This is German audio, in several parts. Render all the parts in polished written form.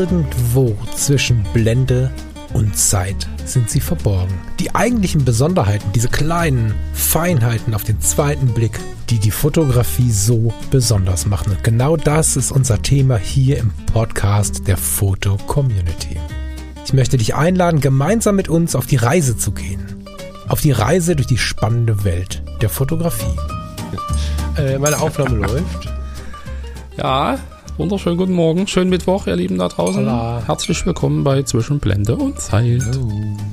Irgendwo zwischen Blende und Zeit sind sie verborgen. Die eigentlichen Besonderheiten, diese kleinen Feinheiten auf den zweiten Blick, die die Fotografie so besonders machen. Und genau das ist unser Thema hier im Podcast der Foto-Community. Ich möchte dich einladen, gemeinsam mit uns auf die Reise zu gehen. Auf die Reise durch die spannende Welt der Fotografie. Meine Aufnahme läuft. Ja, wunderschönen guten Morgen. Schönen Mittwoch, ihr Lieben da draußen. Hola. Herzlich willkommen bei Zwischen Blende und Zeit. Hallo.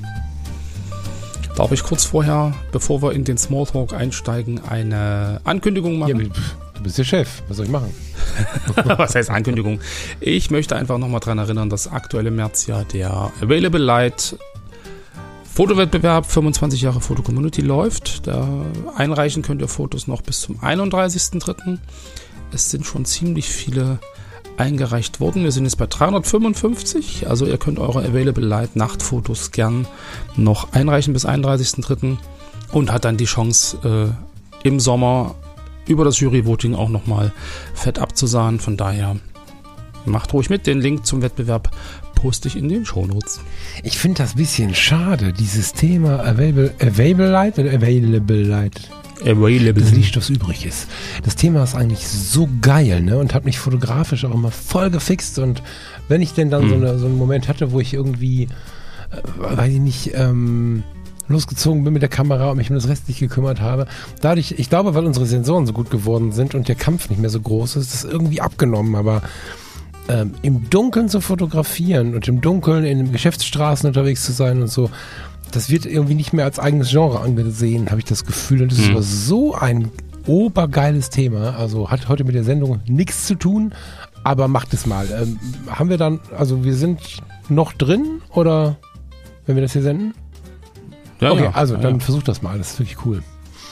Darf ich kurz vorher, bevor wir in den Smalltalk einsteigen, eine Ankündigung machen? Ja, du bist der Chef. Was soll ich machen? Was heißt Ankündigung? Ich möchte einfach nochmal daran erinnern, dass aktuell im März ja der Available Light Fotowettbewerb 25 Jahre Foto-Community läuft. Da einreichen könnt ihr Fotos noch bis zum 31.03. Es sind schon ziemlich viele eingereicht worden. Wir sind jetzt bei 355. Also ihr könnt eure Available Light Nachtfotos gern noch einreichen bis 31.03. Und hat dann die Chance im Sommer über das Jury-Voting auch nochmal fett abzusahnen. Von daher macht ruhig mit. Den Link zum Wettbewerb poste ich in den Shownotes. Ich finde das ein bisschen schade, dieses Thema Available Light oder Available Light? Das Licht, was übrig ist. Das Thema ist eigentlich so geil, ne? Und hat mich fotografisch auch immer voll gefixt. Und wenn ich denn dann so einen Moment hatte, wo ich irgendwie, weiß ich nicht, losgezogen bin mit der Kamera und mich um das Restliche gekümmert habe, dadurch, ich glaube, weil unsere Sensoren so gut geworden sind und der Kampf nicht mehr so groß ist, ist das irgendwie abgenommen. Aber im Dunkeln zu fotografieren und im Dunkeln in den Geschäftsstraßen unterwegs zu sein und so, das wird irgendwie nicht mehr als eigenes Genre angesehen, habe ich das Gefühl. Und das ist aber so ein obergeiles Thema. Also hat heute mit der Sendung nichts zu tun, aber macht es mal. Haben wir dann, also wir sind noch drin oder wenn wir das hier senden? Ja, okay, ja. Also dann versucht das mal. Das ist wirklich cool.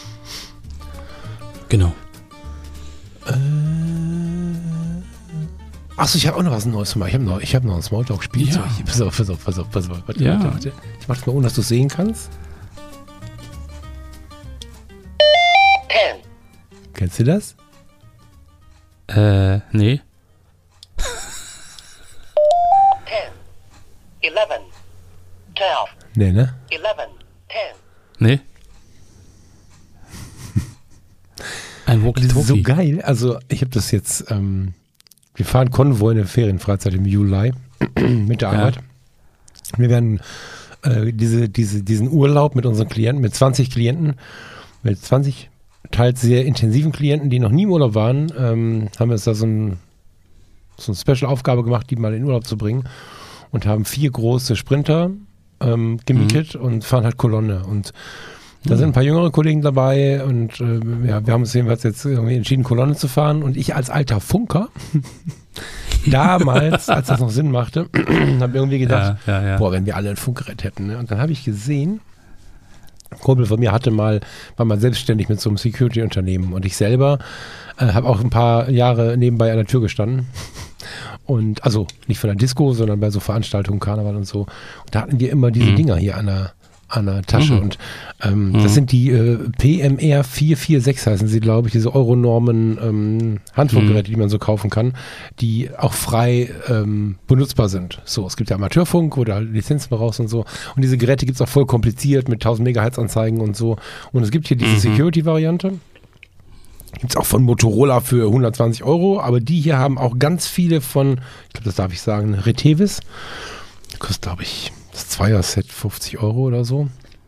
Genau. Achso, ich habe auch noch was Neues zu machen. Ich hab noch ein Smalltalk-Spielzeug. Ja. Pass auf. Warte. Ja. Ich mach das mal ohne, dass du es sehen kannst. 10, Kennst du das? Nee. 10, 11, 12, Nee, ne? 11, 10. Nee. Ein Das ist Walkie-Talkie. so geil. Also ich habe das jetzt, wir fahren Konvoi in der Ferienfreizeit im Juli mit der Ja. Arbeit. Wir werden diesen Urlaub mit unseren Klienten, mit 20 Klienten, mit 20 teils sehr intensiven Klienten, die noch nie im Urlaub waren, haben wir uns da so eine Special-Aufgabe gemacht, die mal in den Urlaub zu bringen und haben 4 große Sprinter gemietet und fahren halt Kolonne. Und da sind ein paar jüngere Kollegen dabei und wir haben uns jedenfalls jetzt irgendwie entschieden, Kolonne zu fahren. Und ich als alter Funker, damals, als das noch Sinn machte, habe irgendwie gedacht, Ja. boah, wenn wir alle ein Funkgerät hätten. Ne? Und dann habe ich gesehen, ein Kumpel von mir war mal selbstständig mit so einem Security-Unternehmen. Und ich selber habe auch ein paar Jahre nebenbei an der Tür gestanden. Und also nicht von der Disco, sondern bei so Veranstaltungen, Karneval und so. Und da hatten wir immer diese Dinger hier an der Tasche. Und das sind die PMR 446 heißen sie, glaube ich, diese Euronormen Handfunkgeräte, die man so kaufen kann, die auch frei benutzbar sind. So, es gibt ja Amateurfunk, wo du halt Lizenzen raus und so. Und diese Geräte gibt es auch voll kompliziert mit 1000 Megahertz Anzeigen und so. Und es gibt hier diese Security-Variante. Gibt es auch von Motorola für 120 €, aber die hier haben auch ganz viele von, ich glaube, das darf ich sagen, Retevis. Kostet, glaube ich, das Zweier-Set 50 € oder so.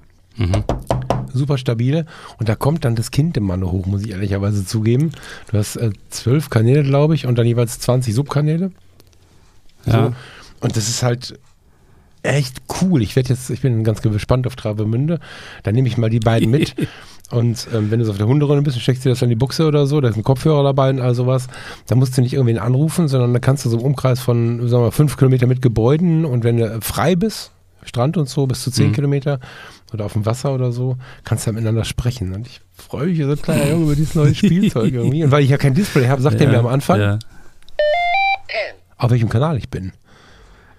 Super stabil. Und da kommt dann das Kind im Manne hoch, muss ich ehrlicherweise zugeben. Du hast 12 Kanäle, glaube ich, und dann jeweils 20 Subkanäle. Ja. So. Und das ist halt echt cool. Ich bin ganz gespannt auf Travemünde. Dann nehme ich mal die beiden mit. Und wenn du so auf der Hunderunde bist, steckst du das in die Buchse oder so, da ist ein Kopfhörer dabei und all sowas, dann musst du nicht irgendwen anrufen, sondern da kannst du so im Umkreis von, sagen wir mal, 5 Kilometer mit Gebäuden und wenn du frei bist, Strand und so, bis zu 10 Kilometer oder auf dem Wasser oder so, kannst du ja miteinander sprechen. Und ich freue mich wie so ein kleiner Junge über dieses neue Spielzeug irgendwie. Und weil ich ja kein Display habe, sagt er mir am Anfang, 10, auf welchem Kanal ich bin.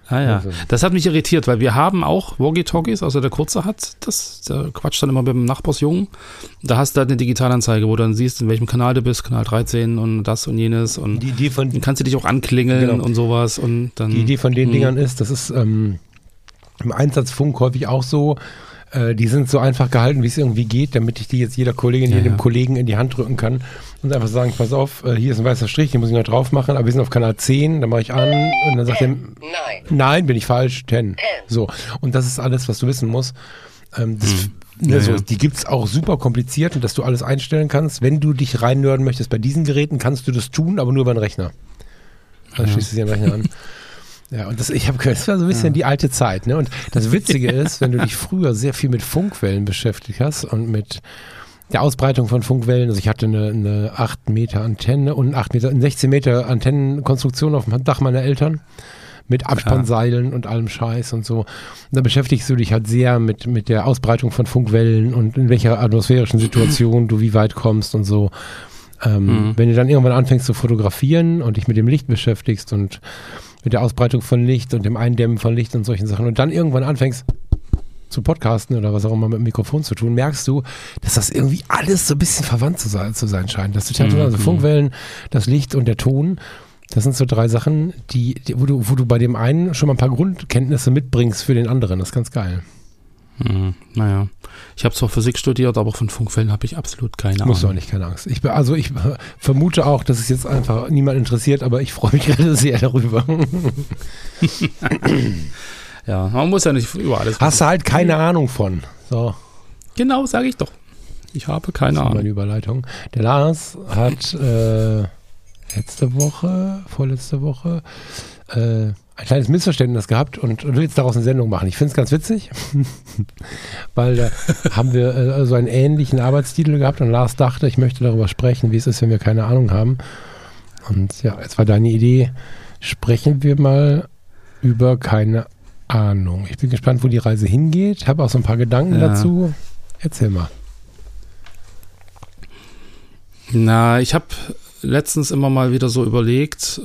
Ah ja, Also. das hat mich irritiert, weil wir haben auch Walkie-Talkies, also der Kurze hat das, der quatscht dann immer mit dem Nachbarsjungen. Da hast du halt eine Digitalanzeige, wo du dann siehst, in welchem Kanal du bist, Kanal 13 und das und jenes und Die Idee von, dann kannst du dich auch anklingeln Genau. und sowas und dann. die Idee von den Dingern ist, das ist im Einsatzfunk häufig auch so, die sind so einfach gehalten, wie es irgendwie geht, damit ich die jetzt jeder Kollegin, Ja, jedem ja. Kollegen in die Hand drücken kann und einfach sagen, pass auf, hier ist ein weißer Strich, den muss ich noch drauf machen, aber wir sind auf Kanal 10, dann mache ich an und dann sagt er, 9, nein, bin ich falsch, 10. So, und das ist alles, was du wissen musst. Ja, So, ja. die gibt es auch super kompliziert und dass du alles einstellen kannst. Wenn du dich reinnörden möchtest bei diesen Geräten, kannst du das tun, aber nur über den Rechner. Dann schließt du dir den Rechner an. Ja, und das war so ein bisschen die alte Zeit, ne? Und das Witzige ist, wenn du dich früher sehr viel mit Funkwellen beschäftigt hast und mit der Ausbreitung von Funkwellen, also ich hatte eine 8 Meter Antenne und eine 16 Meter Antennenkonstruktion auf dem Dach meiner Eltern mit Abspannseilen und allem Scheiß und so. Und da beschäftigst du dich halt sehr mit der Ausbreitung von Funkwellen und in welcher atmosphärischen Situation du wie weit kommst und so. Wenn du dann irgendwann anfängst zu fotografieren und dich mit dem Licht beschäftigst und mit der Ausbreitung von Licht und dem Eindämmen von Licht und solchen Sachen und dann irgendwann anfängst zu podcasten oder was auch immer mit dem Mikrofon zu tun, merkst du, dass das irgendwie alles so ein bisschen verwandt zu sein scheint. Das ist also Funkwellen, das Licht und der Ton, das sind so 3 Sachen, wo du bei dem einen schon mal ein paar Grundkenntnisse mitbringst für den anderen. Das ist ganz geil. Naja, ich habe zwar Physik studiert, aber von Funkwellen habe ich absolut keine Ahnung. Musst du auch nicht, keine Angst. Ich vermute auch, dass es jetzt einfach niemand interessiert, aber ich freue mich gerade sehr darüber. Ja, man muss ja nicht über alles Hast du halt keine Ahnung von. So, Genau, sage ich doch. Ich habe keine das war meine Ahnung. Überleitung. Der Lars hat vorletzte Woche, ein kleines Missverständnis gehabt und will jetzt daraus eine Sendung machen. Ich finde es ganz witzig, weil da haben wir so einen ähnlichen Arbeitstitel gehabt und Lars dachte, ich möchte darüber sprechen, wie es ist, wenn wir keine Ahnung haben. Und ja, jetzt war deine Idee, sprechen wir mal über keine Ahnung. Ich bin gespannt, wo die Reise hingeht. Habe auch so ein paar Gedanken dazu. Erzähl mal. Na, ich habe letztens immer mal wieder so überlegt,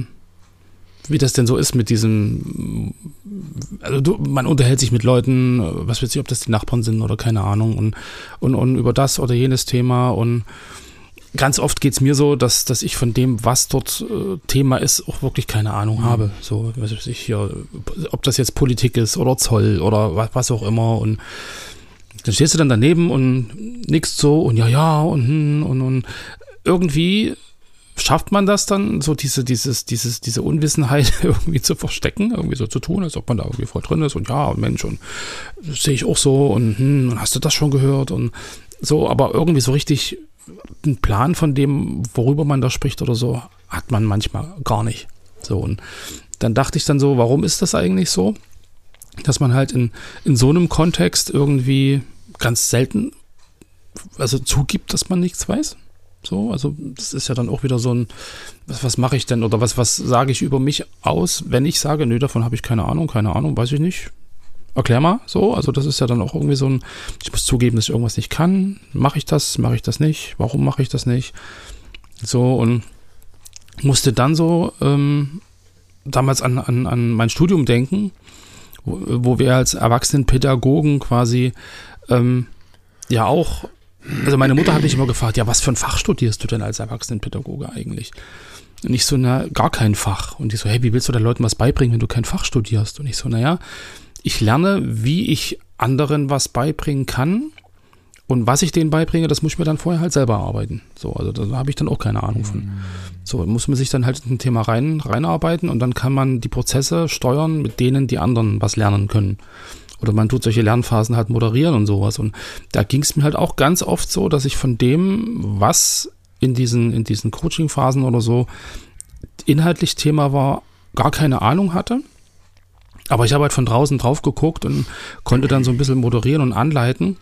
wie das denn so ist mit diesem, also man unterhält sich mit Leuten, was weiß ich, ob das die Nachbarn sind oder keine Ahnung und über das oder jenes Thema und ganz oft geht es mir so, dass ich von dem, was dort Thema ist, auch wirklich keine Ahnung habe. So, was weiß ich hier, ob das jetzt Politik ist oder Zoll oder was auch immer und dann stehst du dann daneben und nickst so und ja und irgendwie schafft man das dann, so diese Unwissenheit irgendwie zu verstecken, irgendwie so zu tun, als ob man da irgendwie voll drin ist und ja, Mensch, und das sehe ich auch so und hast du das schon gehört und so, aber irgendwie so richtig einen Plan von dem, worüber man da spricht oder so, hat man manchmal gar nicht. So, und dann dachte ich dann so, warum ist das eigentlich so, dass man halt in so einem Kontext irgendwie ganz selten, also zugibt, dass man nichts weiß? So, also das ist ja dann auch wieder so ein, was mache ich denn oder was sage ich über mich aus, wenn ich sage, nö, davon habe ich keine Ahnung, weiß ich nicht. Erklär mal, so, also das ist ja dann auch irgendwie so ein, ich muss zugeben, dass ich irgendwas nicht kann, mache ich das nicht, warum mache ich das nicht? So, und musste dann so damals an mein Studium denken, wo wir als Erwachsenenpädagogen quasi ja auch, also meine Mutter hat mich immer gefragt, ja, was für ein Fach studierst du denn als Erwachsenenpädagoge eigentlich? Und ich so, na, gar kein Fach. Und die so, hey, wie willst du den Leuten was beibringen, wenn du kein Fach studierst? Und ich so, naja, ich lerne, wie ich anderen was beibringen kann. Und was ich denen beibringe, das muss ich mir dann vorher halt selber arbeiten. So, also da habe ich dann auch keine Ahnung von. So, muss man sich dann halt in ein Thema reinarbeiten und dann kann man die Prozesse steuern, mit denen die anderen was lernen können. Oder man tut solche Lernphasen halt moderieren und sowas. Und da ging es mir halt auch ganz oft so, dass ich von dem, was in diesen Coaching-Phasen oder so inhaltlich Thema war, gar keine Ahnung hatte. Aber ich habe halt von draußen drauf geguckt und konnte dann so ein bisschen moderieren und anleiten.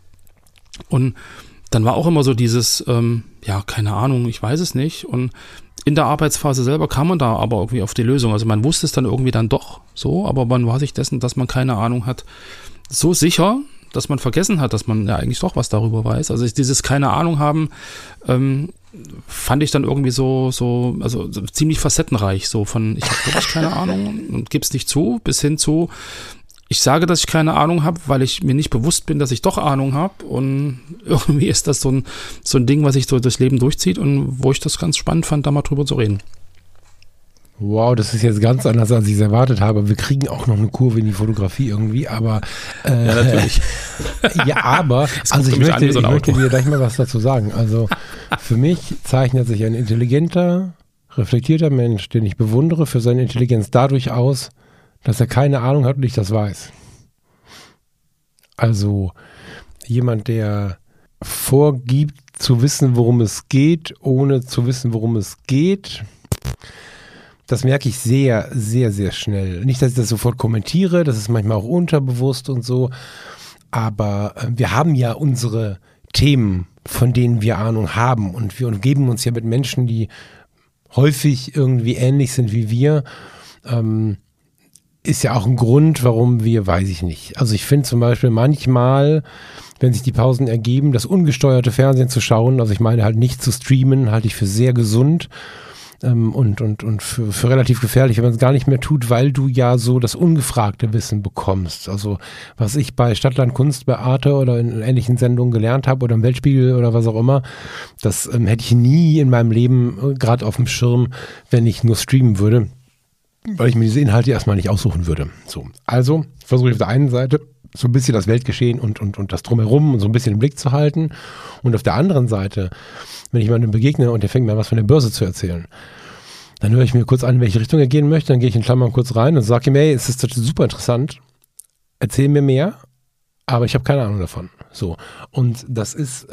Und dann war auch immer so dieses, ja, keine Ahnung, ich weiß es nicht. Und in der Arbeitsphase selber kam man da aber irgendwie auf die Lösung. Also man wusste es dann irgendwie dann doch so, aber man war sich dessen, dass man keine Ahnung hat, so sicher, dass man vergessen hat, dass man ja eigentlich doch was darüber weiß. Also dieses keine Ahnung haben, fand ich dann irgendwie so ziemlich facettenreich, so von, ich habe wirklich keine Ahnung und gib's nicht zu, bis hin zu, ich sage, dass ich keine Ahnung habe, weil ich mir nicht bewusst bin, dass ich doch Ahnung habe, und irgendwie ist das so ein Ding, was sich so durchs Leben durchzieht und wo ich das ganz spannend fand, da mal drüber zu reden. Wow, das ist jetzt ganz anders, als ich es erwartet habe. Wir kriegen auch noch eine Kurve in die Fotografie irgendwie, aber ja, natürlich. ja, aber also ich möchte dir gleich mal was dazu sagen. Also für mich zeichnet sich ein intelligenter, reflektierter Mensch, den ich bewundere für seine Intelligenz, dadurch aus, dass er keine Ahnung hat und ich das weiß. Also jemand, der vorgibt zu wissen, worum es geht, ohne zu wissen, worum es geht, das merke ich sehr, sehr, sehr schnell. Nicht, dass ich das sofort kommentiere, das ist manchmal auch unterbewusst und so, aber wir haben ja unsere Themen, von denen wir Ahnung haben, und wir umgeben uns ja mit Menschen, die häufig irgendwie ähnlich sind wie wir. Ist ja auch ein Grund, warum wir, weiß ich nicht. Also ich finde zum Beispiel manchmal, wenn sich die Pausen ergeben, das ungesteuerte Fernsehen zu schauen, also ich meine halt nicht zu streamen, halte ich für sehr gesund und für relativ gefährlich, wenn man es gar nicht mehr tut, weil du ja so das ungefragte Wissen bekommst. Also was ich bei Stadtland Kunst, bei Arte oder in ähnlichen Sendungen gelernt habe oder im Weltspiegel oder was auch immer, das hätte ich nie in meinem Leben gerade auf dem Schirm, wenn ich nur streamen würde, weil ich mir diese Inhalte erstmal nicht aussuchen würde. So, also versuche ich auf der einen Seite so ein bisschen das Weltgeschehen und das Drumherum und so ein bisschen im Blick zu halten. Und auf der anderen Seite, wenn ich jemandem begegne und der fängt mir was von der Börse zu erzählen, dann höre ich mir kurz an, in welche Richtung er gehen möchte, dann gehe ich in Klammern kurz rein und sage ihm, hey, es ist super interessant, erzähl mir mehr, aber ich habe keine Ahnung davon. So, und das ist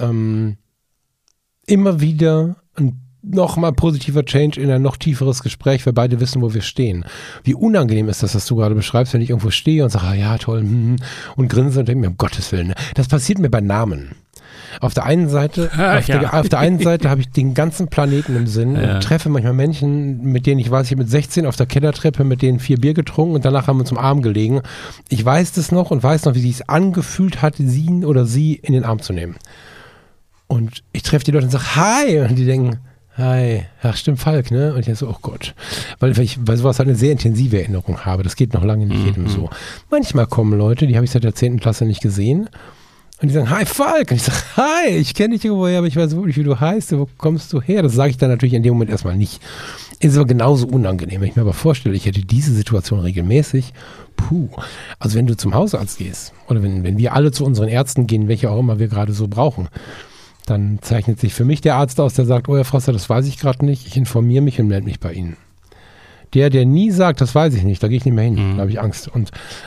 immer wieder ein nochmal positiver Change in ein noch tieferes Gespräch, weil beide wissen, wo wir stehen. Wie unangenehm ist das, was du gerade beschreibst, wenn ich irgendwo stehe und sage, ah, ja, toll, und grinse und denke mir, um Gottes Willen. Ne? Das passiert mir bei Namen. Auf der einen Seite, auf der einen Seite habe ich den ganzen Planeten im Sinn und treffe manchmal Menschen, mit denen ich weiß, ich habe mit 16 auf der Kellertreppe mit denen 4 Bier getrunken und danach haben wir uns im Arm gelegen. Ich weiß das noch und weiß noch, wie sich es angefühlt hat, sie oder sie in den Arm zu nehmen. Und ich treffe die Leute und sage, hi, und die denken, hi, ach stimmt, Falk, ne? Und ich denke so, oh Gott. Weil ich bei sowas halt eine sehr intensive Erinnerung habe. Das geht noch lange nicht jedem so. Manchmal kommen Leute, die habe ich seit der 10. Klasse nicht gesehen. Und die sagen, hi Falk. Und ich sage, hi, ich kenne dich irgendwoher, aber ich weiß wirklich, wie du heißt. Wo kommst du her? Das sage ich dann natürlich in dem Moment erstmal nicht. Ist aber genauso unangenehm. Wenn ich mir aber vorstelle, ich hätte diese Situation regelmäßig, also wenn du zum Hausarzt gehst oder wenn wir alle zu unseren Ärzten gehen, welche auch immer wir gerade so brauchen, dann zeichnet sich für mich der Arzt aus, der sagt, oh Herr Froster, das weiß ich gerade nicht, ich informiere mich und melde mich bei Ihnen. Der nie sagt, das weiß ich nicht, da gehe ich nicht mehr hin, da habe ich Angst. Und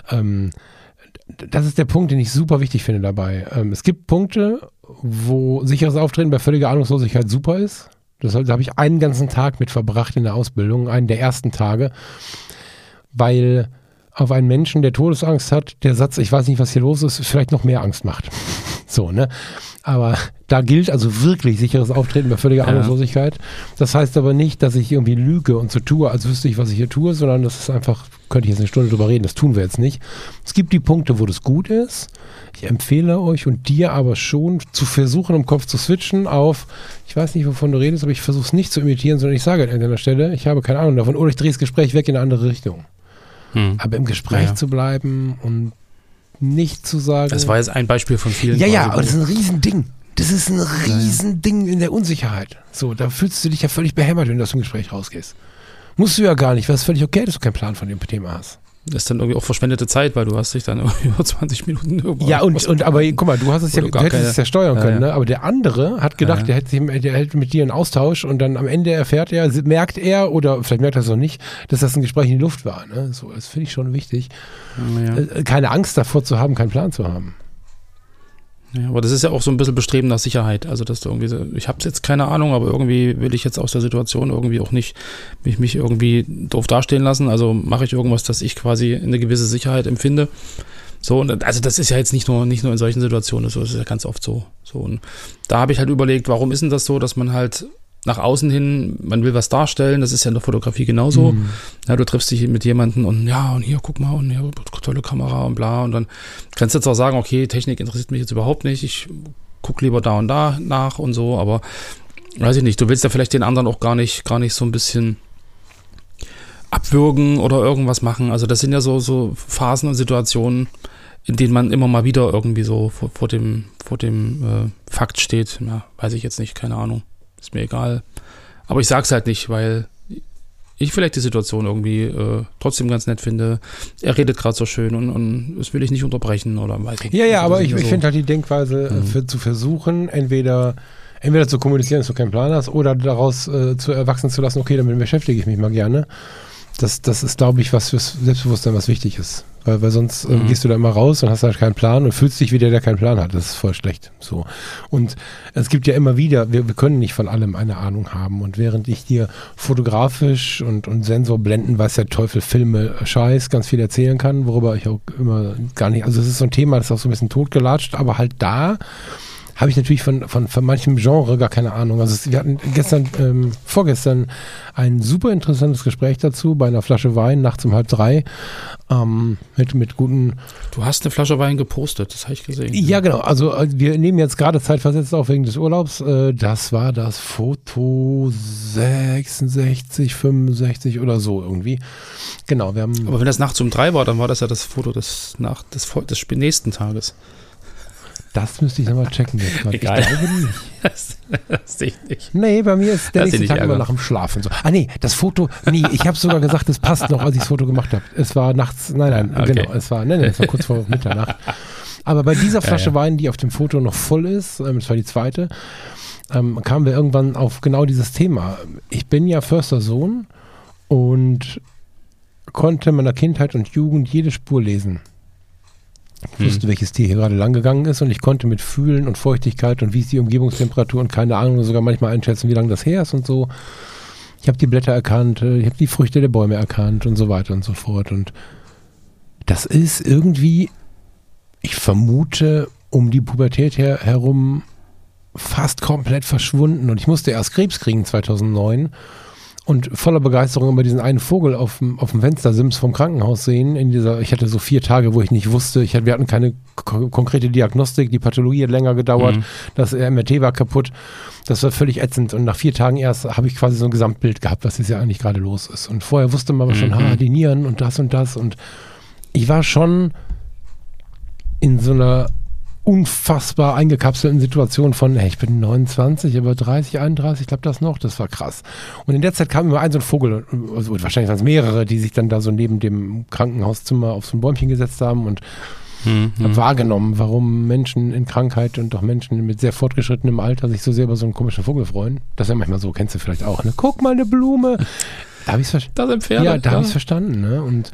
das ist der Punkt, den ich super wichtig finde dabei. Es gibt Punkte, wo sicheres Auftreten bei völliger Ahnungslosigkeit super ist. Da habe ich einen ganzen Tag mit verbracht in der Ausbildung, einen der ersten Tage, weil auf einen Menschen, der Todesangst hat, der Satz, ich weiß nicht, was hier los ist, vielleicht noch mehr Angst macht. So, ne? Aber da gilt also wirklich sicheres Auftreten bei völliger Ahnungslosigkeit. Das heißt aber nicht, dass ich irgendwie lüge und so tue, als wüsste ich, was ich hier tue, sondern das ist einfach, könnte ich jetzt eine Stunde drüber reden, das tun wir jetzt nicht. Es gibt die Punkte, wo das gut ist. Ich empfehle euch und dir aber schon zu versuchen, im Kopf zu switchen auf, ich weiß nicht, wovon du redest, aber ich versuche es nicht zu imitieren, sondern ich sage an einer Stelle, ich habe keine Ahnung davon oder ich drehe das Gespräch weg in eine andere Richtung. Aber im Gespräch zu bleiben und nicht zu sagen. Das war jetzt ein Beispiel von vielen. Ja, aber das ist ein Riesending. Das ist ein Riesending in der Unsicherheit. So, da fühlst du dich ja völlig behämmert, wenn du aus dem Gespräch rausgehst. Musst du ja gar nicht, weil es völlig okay, dass du keinen Plan von dem Thema hast. Das ist dann irgendwie auch verschwendete Zeit, weil du hast dich dann über 20 Minuten irgendwo. Ja, aber guck mal, du hättest es ja steuern können, ne? Aber der andere hat gedacht, der hätte mit dir einen Austausch und dann am Ende merkt er, oder vielleicht merkt er es noch nicht, dass das ein Gespräch in die Luft war. Ne? So, das finde ich schon wichtig. Keine Angst davor zu haben, keinen Plan zu haben. Ja, aber das ist ja auch so ein bisschen Bestreben nach Sicherheit. Also, dass du irgendwie so, ich habe jetzt keine Ahnung, aber irgendwie will ich jetzt aus der Situation irgendwie auch nicht mich irgendwie doof dastehen lassen. Also mache ich irgendwas, dass ich quasi eine gewisse Sicherheit empfinde. So, und also das ist ja jetzt nicht nur in solchen Situationen so, das ist ja ganz oft so. Und da habe ich halt überlegt, warum ist denn das so, dass man halt nach außen hin, man will was darstellen, das ist ja in der Fotografie genauso. Ja, du triffst dich mit jemandem und hier, guck mal, und hier, tolle Kamera und bla. Und dann kannst du jetzt auch sagen, okay, Technik interessiert mich jetzt überhaupt nicht, ich gucke lieber da und da nach und so, aber weiß ich nicht, du willst ja vielleicht den anderen auch gar nicht so ein bisschen abwürgen oder irgendwas machen. Also das sind ja so Phasen und Situationen, in denen man immer mal wieder irgendwie so vor dem Fakt steht. Ja, weiß ich jetzt nicht, keine Ahnung. Ist mir egal. Aber ich sag's halt nicht, weil ich vielleicht die Situation irgendwie trotzdem ganz nett finde. Er redet gerade so schön und das will ich nicht unterbrechen oder weiß ich nicht. Ja, also aber ich finde halt die Denkweise zu versuchen, entweder zu kommunizieren, dass du keinen Plan hast, oder daraus zu erwachsen zu lassen, okay, damit beschäftige ich mich mal gerne. Das ist, glaube ich, was fürs Selbstbewusstsein was wichtig ist. Weil sonst gehst du da immer raus und hast halt keinen Plan und fühlst dich wie der keinen Plan hat. Das ist voll schlecht. So. Und es gibt ja immer wieder, wir können nicht von allem eine Ahnung haben. Und während ich dir fotografisch und Sensorblenden, weiß der Teufel, Filme, Scheiß, ganz viel erzählen kann, worüber ich auch immer gar nicht, also es ist so ein Thema, das ist auch so ein bisschen totgelatscht, aber halt da habe ich natürlich von manchem Genre gar keine Ahnung. Also wir hatten vorgestern ein super interessantes Gespräch dazu bei einer Flasche Wein nachts um 2:30 mit guten... Du hast eine Flasche Wein gepostet, das habe ich gesehen. Ja, genau. Also wir nehmen jetzt gerade zeitversetzt auf wegen des Urlaubs. Das war das Foto 66, 65 oder so irgendwie. Genau, wir haben... Aber wenn das nachts um 3 war, dann war das ja das Foto des nächsten Tages. Das müsste ich nochmal checken jetzt mal. Egal. Ich glaube nicht. Das sehe ich nicht. Nee, bei mir ist der Lass dich nächste nicht Tag immer ärgern. nach dem Schlafen so. Das Foto, ich habe sogar gesagt, es passt noch, als ich das Foto gemacht habe. Es war nachts, Okay. genau, es war kurz vor Mitternacht. Aber bei dieser Flasche Wein, die auf dem Foto noch voll ist, das war die zweite, kamen wir irgendwann auf genau dieses Thema. Ich bin ja Förstersohn und konnte in meiner Kindheit und Jugend jede Spur lesen. Ich wusste, welches Tier hier gerade lang gegangen ist und ich konnte mit Fühlen und Feuchtigkeit und wie ist die Umgebungstemperatur und keine Ahnung, sogar manchmal einschätzen, wie lange das her ist und so. Ich habe die Blätter erkannt, ich habe die Früchte der Bäume erkannt und so weiter und so fort. Und das ist irgendwie, ich vermute, um die Pubertät herum fast komplett verschwunden. Und ich musste erst Krebs kriegen 2009 und voller Begeisterung über diesen einen Vogel auf dem Fenstersims vom Krankenhaus sehen. Ich hatte so 4 Tage, wo ich nicht wusste, wir hatten keine konkrete Diagnostik, die Pathologie hat länger gedauert, das MRT war kaputt, das war völlig ätzend und nach 4 Tagen erst habe ich quasi so ein Gesamtbild gehabt, was jetzt ja eigentlich gerade los ist. Und vorher wusste man aber schon, die Nieren und das und ich war schon in so einer unfassbar eingekapselten Situation von, ich bin 29, aber 30, 31, ich glaube das noch, das war krass. Und in der Zeit kam immer ein so ein Vogel, also wahrscheinlich waren es mehrere, die sich dann da so neben dem Krankenhauszimmer auf so ein Bäumchen gesetzt haben und habe wahrgenommen, warum Menschen in Krankheit und auch Menschen mit sehr fortgeschrittenem Alter sich so sehr über so einen komischen Vogel freuen. Das ist ja manchmal so, kennst du vielleicht auch, ne? Guck mal, eine Blume. Da habe ich es verstanden. Da sind Pferde. Ja, da habe ich es verstanden, ne? Und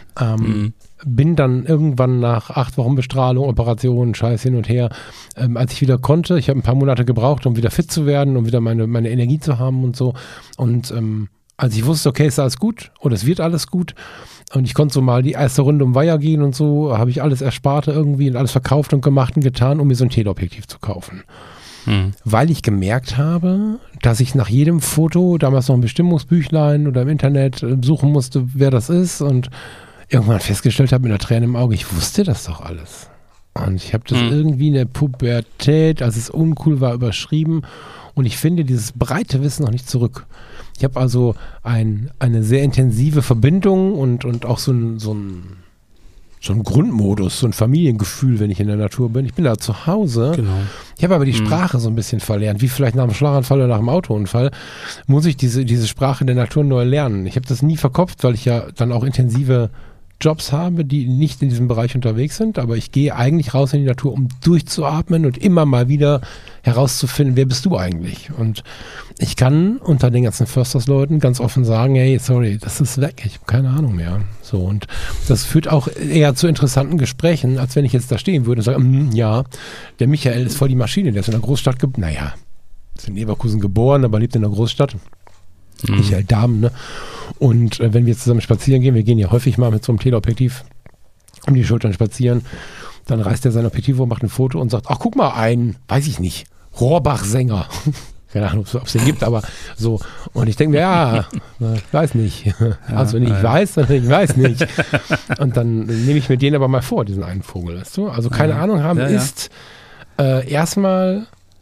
bin dann irgendwann nach 8 Wochen Bestrahlung, Operationen, Scheiß hin und her, als ich wieder konnte, ich habe ein paar Monate gebraucht, um wieder fit zu werden, um wieder meine Energie zu haben und so. Und als ich wusste, okay, ist alles gut oder es wird alles gut und ich konnte so mal die erste Runde um Weiher gehen und so, habe ich alles Ersparte irgendwie und alles verkauft und gemacht und getan, um mir so ein Teleobjektiv zu kaufen. Weil ich gemerkt habe, dass ich nach jedem Foto, damals noch ein Bestimmungsbüchlein oder im Internet suchen musste, wer das ist und irgendwann festgestellt habe mit einer Träne im Auge, ich wusste das doch alles. Und ich habe das irgendwie in der Pubertät, als es uncool war, überschrieben und ich finde dieses breite Wissen noch nicht zurück. Ich habe also eine sehr intensive Verbindung und auch so ein Grundmodus, so ein Familiengefühl, wenn ich in der Natur bin. Ich bin da zu Hause. Genau. Ich habe aber die Sprache so ein bisschen verlernt, wie vielleicht nach einem Schlaganfall oder nach einem Autounfall, muss ich diese Sprache der Natur neu lernen. Ich habe das nie verkopft, weil ich ja dann auch intensive Jobs habe, die nicht in diesem Bereich unterwegs sind, aber ich gehe eigentlich raus in die Natur, um durchzuatmen und immer mal wieder herauszufinden, wer bist du eigentlich? Und ich kann unter den ganzen Förstersleuten ganz offen sagen, hey, sorry, das ist weg, ich habe keine Ahnung mehr. So, und das führt auch eher zu interessanten Gesprächen, als wenn ich jetzt da stehen würde und sage, ja, der Michael ist voll die Maschine, der ist in der Großstadt ist in Leverkusen geboren, aber lebt in der Großstadt. Michael Dahmen, ne? Und wenn wir zusammen spazieren gehen, wir gehen ja häufig mal mit so einem Teleobjektiv um die Schultern spazieren, dann reißt er sein Objektiv hoch, macht ein Foto und sagt, ach guck mal, weiß ich nicht, Rohrbach-Sänger. Keine Ahnung, ob es den gibt, aber so. Und ich denke mir, ich weiß nicht. Also wenn ich weiß, dann ich weiß nicht. Und dann nehme ich mir den aber mal vor, diesen einen Vogel, weißt du? Also keine Ahnung haben ist erstmal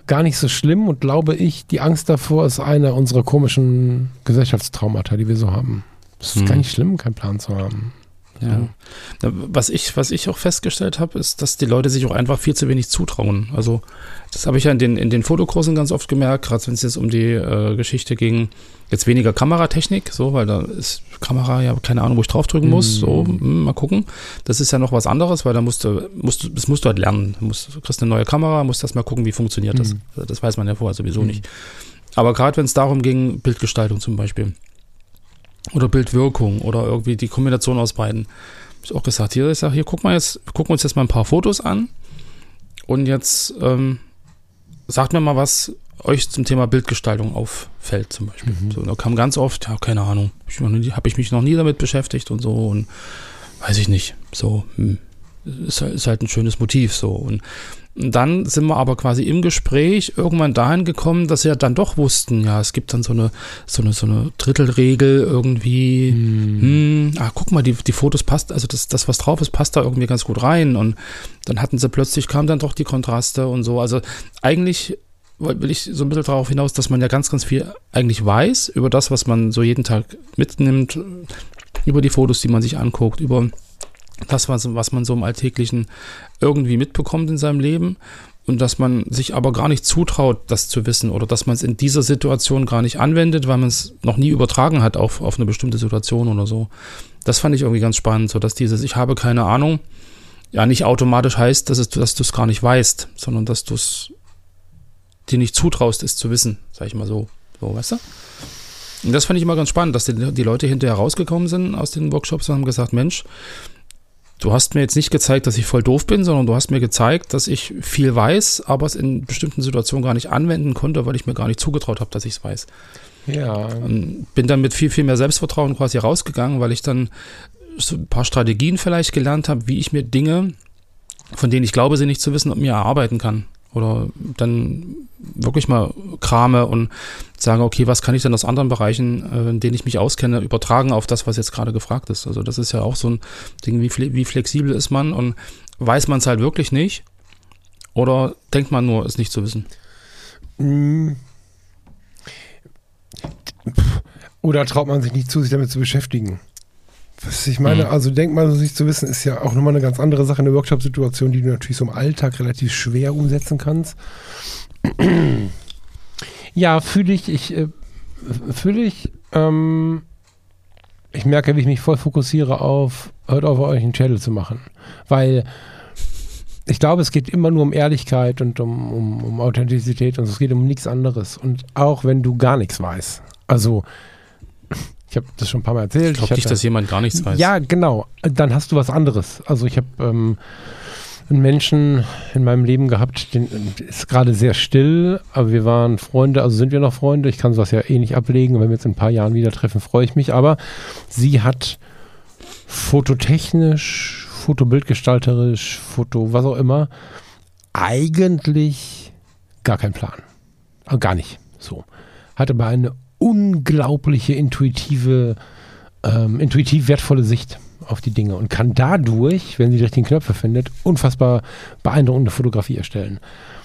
gar nicht so schlimm und glaube ich, die Angst davor ist einer unserer komischen Gesellschaftstraumata, die wir so haben. Es ist gar nicht schlimm, keinen Plan zu haben. Ja. Was ich auch festgestellt habe, ist, dass die Leute sich auch einfach viel zu wenig zutrauen. Also das habe ich ja in den Fotokursen ganz oft gemerkt, gerade wenn es jetzt um die Geschichte ging, jetzt weniger Kameratechnik, so, weil da ist Kamera ja keine Ahnung, wo ich draufdrücken muss, so, mal gucken. Das ist ja noch was anderes, weil da musst du halt lernen. Du kriegst eine neue Kamera, musst erst mal gucken, wie funktioniert das. Das weiß man ja vorher sowieso nicht. Aber gerade wenn es darum ging, Bildgestaltung zum Beispiel, oder Bildwirkung oder irgendwie die Kombination aus beiden. Habe ich auch gesagt, hier gucken wir uns jetzt mal ein paar Fotos an und jetzt sagt mir mal, was euch zum Thema Bildgestaltung auffällt zum Beispiel. So, da kam ganz oft, ja, keine Ahnung, habe ich mich noch nie damit beschäftigt und so und weiß ich nicht. So, ist halt ein schönes Motiv so. Und dann sind wir aber quasi im Gespräch irgendwann dahin gekommen, dass sie ja dann doch wussten, ja, es gibt dann so eine Drittelregel irgendwie, guck mal, die Fotos passt, also das, was drauf ist, passt da irgendwie ganz gut rein und dann kamen dann doch die Kontraste und so, also eigentlich will ich so ein bisschen darauf hinaus, dass man ja ganz, ganz viel eigentlich weiß über das, was man so jeden Tag mitnimmt, über die Fotos, die man sich anguckt, über das, was man so im Alltäglichen irgendwie mitbekommt in seinem Leben und dass man sich aber gar nicht zutraut, das zu wissen oder dass man es in dieser Situation gar nicht anwendet, weil man es noch nie übertragen hat auf eine bestimmte Situation oder so. Das fand ich irgendwie ganz spannend, so dass dieses Ich habe keine Ahnung ja nicht automatisch heißt, dass du es gar nicht weißt, sondern dass du es dir nicht zutraust, es zu wissen, sag ich mal so, weißt du? Und das fand ich immer ganz spannend, dass die Leute hinterher rausgekommen sind aus den Workshops und haben gesagt, Mensch, du hast mir jetzt nicht gezeigt, dass ich voll doof bin, sondern du hast mir gezeigt, dass ich viel weiß, aber es in bestimmten Situationen gar nicht anwenden konnte, weil ich mir gar nicht zugetraut habe, dass ich es weiß. Ja. Und bin dann mit viel, viel mehr Selbstvertrauen quasi rausgegangen, weil ich dann so ein paar Strategien vielleicht gelernt habe, wie ich mir Dinge, von denen ich glaube, sie nicht zu wissen, mir erarbeiten kann. Oder dann wirklich mal krame und sage, okay, was kann ich denn aus anderen Bereichen, in denen ich mich auskenne, übertragen auf das, was jetzt gerade gefragt ist. Also das ist ja auch so ein Ding, wie flexibel ist man und weiß man es halt wirklich nicht oder denkt man nur, es nicht zu wissen? Oder traut man sich nicht zu, sich damit zu beschäftigen? Was ich meine, also denkt man, sich zu wissen, ist ja auch nochmal eine ganz andere Sache, eine Workshop-Situation, die du natürlich so im Alltag relativ schwer umsetzen kannst. Ja, fühle ich. Ich merke, wie ich mich voll fokussiere hört auf euch einen Channel zu machen. Weil ich glaube, es geht immer nur um Ehrlichkeit und um Authentizität und es geht um nichts anderes. Und auch wenn du gar nichts weißt. Also ich habe das schon ein paar Mal erzählt. Ich glaube nicht, dass jemand gar nichts weiß. Ja, genau. Dann hast du was anderes. Also ich habe einen Menschen in meinem Leben gehabt, den ist gerade sehr still, aber wir waren Freunde, also sind wir noch Freunde. Ich kann sowas ja eh nicht ablegen. Wenn wir jetzt in ein paar Jahren wieder treffen, freue ich mich. Aber sie hat fototechnisch, fotobildgestalterisch, was auch immer, eigentlich gar keinen Plan. Also gar nicht so. Hatte aber eine unglaubliche intuitiv wertvolle Sicht auf die Dinge und kann dadurch, wenn sie die richtigen Knöpfe findet, unfassbar beeindruckende Fotografie erstellen.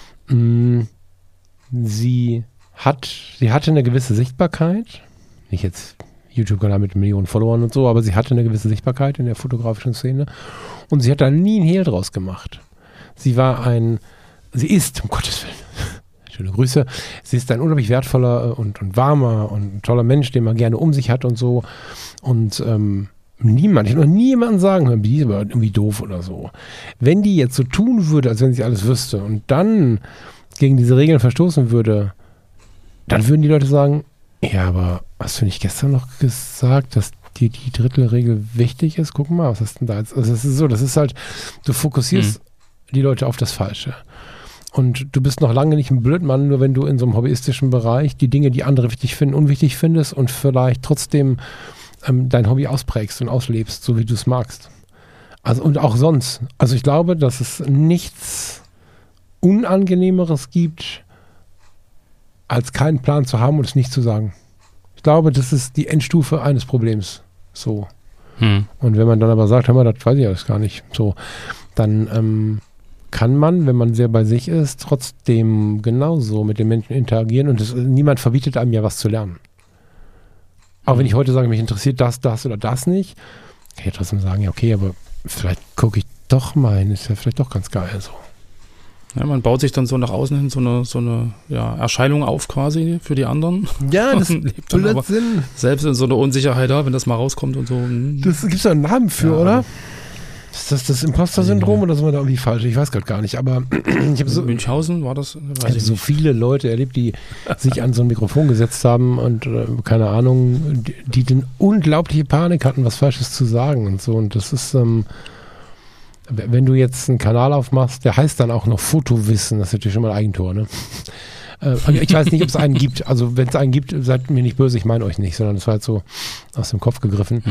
Sie hatte eine gewisse Sichtbarkeit, nicht jetzt YouTube-Kanal mit Millionen Followern und so, aber sie hatte eine gewisse Sichtbarkeit in der fotografischen Szene und sie hat da nie ein Hehl draus gemacht. Sie ist, um Gottes Willen, schöne Grüße. Sie ist ein unglaublich wertvoller und warmer und toller Mensch, den man gerne um sich hat und so. Und ich habe noch nie jemanden sagen hören, die ist aber irgendwie doof oder so. Wenn die jetzt so tun würde, als wenn sie alles wüsste und dann gegen diese Regeln verstoßen würde, dann würden die Leute sagen, ja, aber hast du nicht gestern noch gesagt, dass dir die Drittelregel wichtig ist? Guck mal, was hast du denn da jetzt? Also das ist so, das ist halt, du fokussierst die Leute auf das Falsche. Und du bist noch lange nicht ein Blödmann, nur wenn du in so einem hobbyistischen Bereich die Dinge, die andere wichtig finden, unwichtig findest und vielleicht trotzdem dein Hobby ausprägst und auslebst, so wie du es magst. Also und auch sonst. Also ich glaube, dass es nichts Unangenehmeres gibt, als keinen Plan zu haben und es nicht zu sagen. Ich glaube, das ist die Endstufe eines Problems. So. Und wenn man dann aber sagt, hör mal, das weiß ich alles gar nicht. So, dann kann man, wenn man sehr bei sich ist, trotzdem genauso mit den Menschen interagieren und niemand verbietet einem ja was zu lernen. Auch wenn ich heute sage, mich interessiert das oder das nicht, kann ich trotzdem sagen, ja okay, aber vielleicht gucke ich doch mal hin, ist ja vielleicht doch ganz geil so. Ja, man baut sich dann so nach außen hin so eine Erscheinung auf quasi für die anderen. Ja, das lebt dann aber Blödsinn. selbst in so einer Unsicherheit da, wenn das mal rauskommt und so. Das gibt es da einen Namen für, oder? Ist das Imposter-Syndrom oder sind wir da irgendwie falsch? Ich weiß gerade gar nicht, aber ich habe Münchhausen war das? Ich habe so viele Leute erlebt, die sich an so ein Mikrofon gesetzt haben und keine Ahnung, die dann unglaubliche Panik hatten, was Falsches zu sagen und so. Und das ist, wenn du jetzt einen Kanal aufmachst, der heißt dann auch noch Fotowissen, das ist natürlich schon mal ein Eigentor, ne? Ich weiß nicht, ob es einen gibt. Also wenn es einen gibt, seid mir nicht böse, ich meine euch nicht, sondern das war halt so aus dem Kopf gegriffen.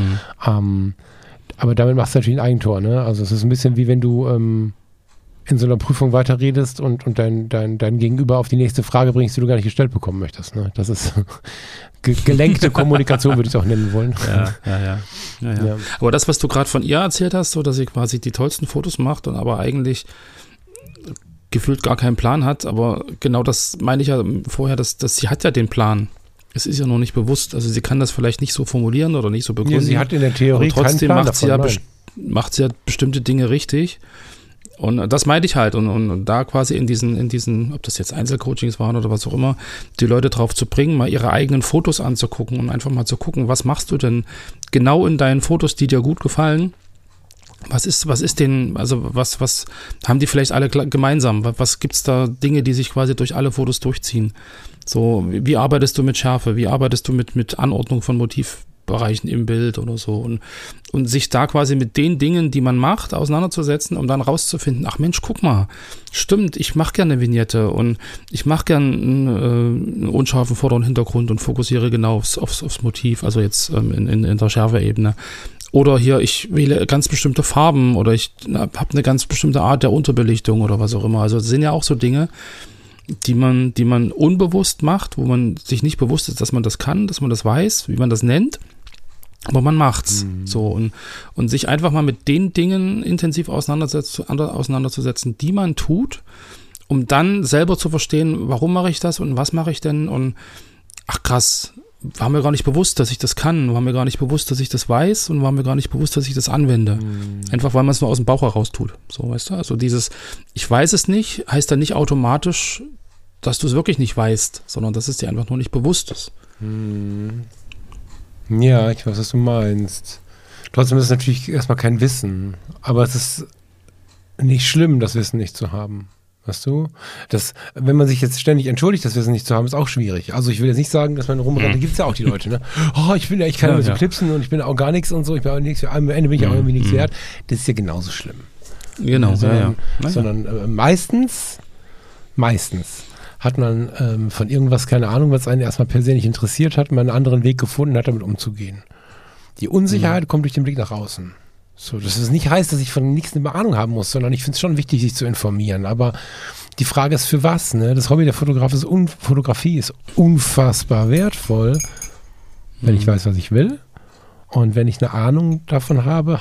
Aber damit machst du natürlich ein Eigentor, ne? Also es ist ein bisschen wie wenn du in so einer Prüfung weiterredest und dein Gegenüber auf die nächste Frage bringst, die du gar nicht gestellt bekommen möchtest, ne? Das ist gelenkte Kommunikation, würde ich es auch nennen wollen. Ja. Aber das, was du gerade von ihr erzählt hast, so dass sie quasi die tollsten Fotos macht und aber eigentlich gefühlt gar keinen Plan hat, aber genau das meine ich ja vorher, dass sie hat ja den Plan. Es ist ja noch nicht bewusst, also sie kann das vielleicht nicht so formulieren oder nicht so begründen. Ja, sie hat in der Theorie aber trotzdem keinen Plan macht sie ja bestimmte Dinge richtig. Und das meinte ich halt. Und da quasi in diesen, ob das jetzt Einzelcoachings waren oder was auch immer, die Leute drauf zu bringen, mal ihre eigenen Fotos anzugucken und einfach mal zu gucken, was machst du denn genau in deinen Fotos, die dir gut gefallen? Was ist denn, also was haben die vielleicht alle gemeinsam? Was gibt's da Dinge, die sich quasi durch alle Fotos durchziehen? So, wie arbeitest du mit Schärfe? Wie arbeitest du mit Anordnung von Motivbereichen im Bild oder so? Und sich da quasi mit den Dingen, die man macht, auseinanderzusetzen, um dann rauszufinden, ach Mensch, guck mal, stimmt, ich mache gerne eine Vignette und ich mache gerne einen unscharfen Vorder- und Hintergrund und fokussiere genau aufs Motiv, also jetzt in der Schärfeebene. Oder hier, ich wähle ganz bestimmte Farben oder ich habe eine ganz bestimmte Art der Unterbelichtung oder was auch immer. Also das sind ja auch so Dinge, die man unbewusst macht, wo man sich nicht bewusst ist, dass man das kann, dass man das weiß, wie man das nennt, aber man macht's. So und sich einfach mal mit den Dingen intensiv auseinanderzusetzen, die man tut, um dann selber zu verstehen, warum mache ich das und was mache ich denn und ach krass, war mir gar nicht bewusst, dass ich das kann, war mir gar nicht bewusst, dass ich das weiß und war mir gar nicht bewusst, dass ich das anwende. Einfach, weil man es nur aus dem Bauch heraus tut. So, weißt du? Also dieses, ich weiß es nicht, heißt dann nicht automatisch, dass du es wirklich nicht weißt, sondern dass es dir einfach nur nicht bewusst ist. Ja, ich weiß, was du meinst. Trotzdem ist es natürlich erstmal kein Wissen, aber es ist nicht schlimm, das Wissen nicht zu haben. Weißt du? Wenn man sich jetzt ständig entschuldigt, das Wissen nicht zu haben, ist auch schwierig. Also ich will jetzt nicht sagen, dass man rumrennt, da gibt es ja auch die Leute, ne? Oh, ich kann nur so knipsen und ich bin auch gar nichts und so, ich bin auch nichts, am Ende bin ich auch irgendwie nichts wert. Das ist ja genauso schlimm. Genau, Sondern meistens hat man von irgendwas, keine Ahnung, was einen erstmal per se nicht interessiert hat, man einen anderen Weg gefunden hat, damit umzugehen. Die Unsicherheit kommt durch den Blick nach außen. So, dass es nicht heißt, dass ich von nichts eine Ahnung haben muss, sondern ich finde es schon wichtig, sich zu informieren. Aber die Frage ist, für was? Ne? Das Hobby der Fotografie ist unfassbar wertvoll, wenn ich weiß, was ich will. Und wenn ich eine Ahnung davon habe,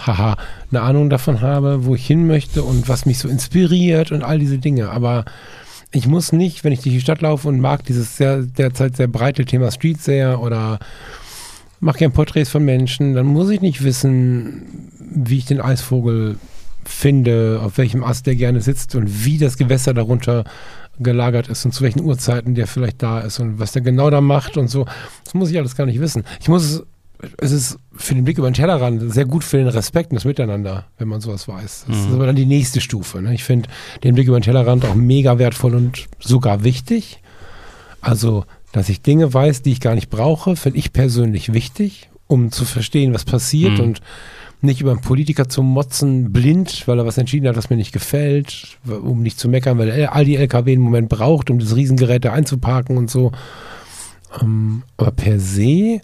wo ich hin möchte und was mich so inspiriert und all diese Dinge. Aber ich muss nicht, wenn ich durch die Stadt laufe und mag dieses derzeit sehr breite Thema Street sehr oder mache gerne Porträts von Menschen, dann muss ich nicht wissen, wie ich den Eisvogel finde, auf welchem Ast der gerne sitzt und wie das Gewässer darunter gelagert ist und zu welchen Uhrzeiten der vielleicht da ist und was der genau da macht und so. Das muss ich alles gar nicht wissen. Es ist für den Blick über den Tellerrand sehr gut für den Respekt und das Miteinander, wenn man sowas weiß. Das ist aber dann die nächste Stufe. Ne? Ich finde den Blick über den Tellerrand auch mega wertvoll und sogar wichtig. Also dass ich Dinge weiß, die ich gar nicht brauche, finde ich persönlich wichtig, um zu verstehen, was passiert und nicht über einen Politiker zu motzen, blind, weil er was entschieden hat, was mir nicht gefällt, um nicht zu meckern, weil er all die LKW im Moment braucht, um das Riesengerät da einzuparken und so. Aber per se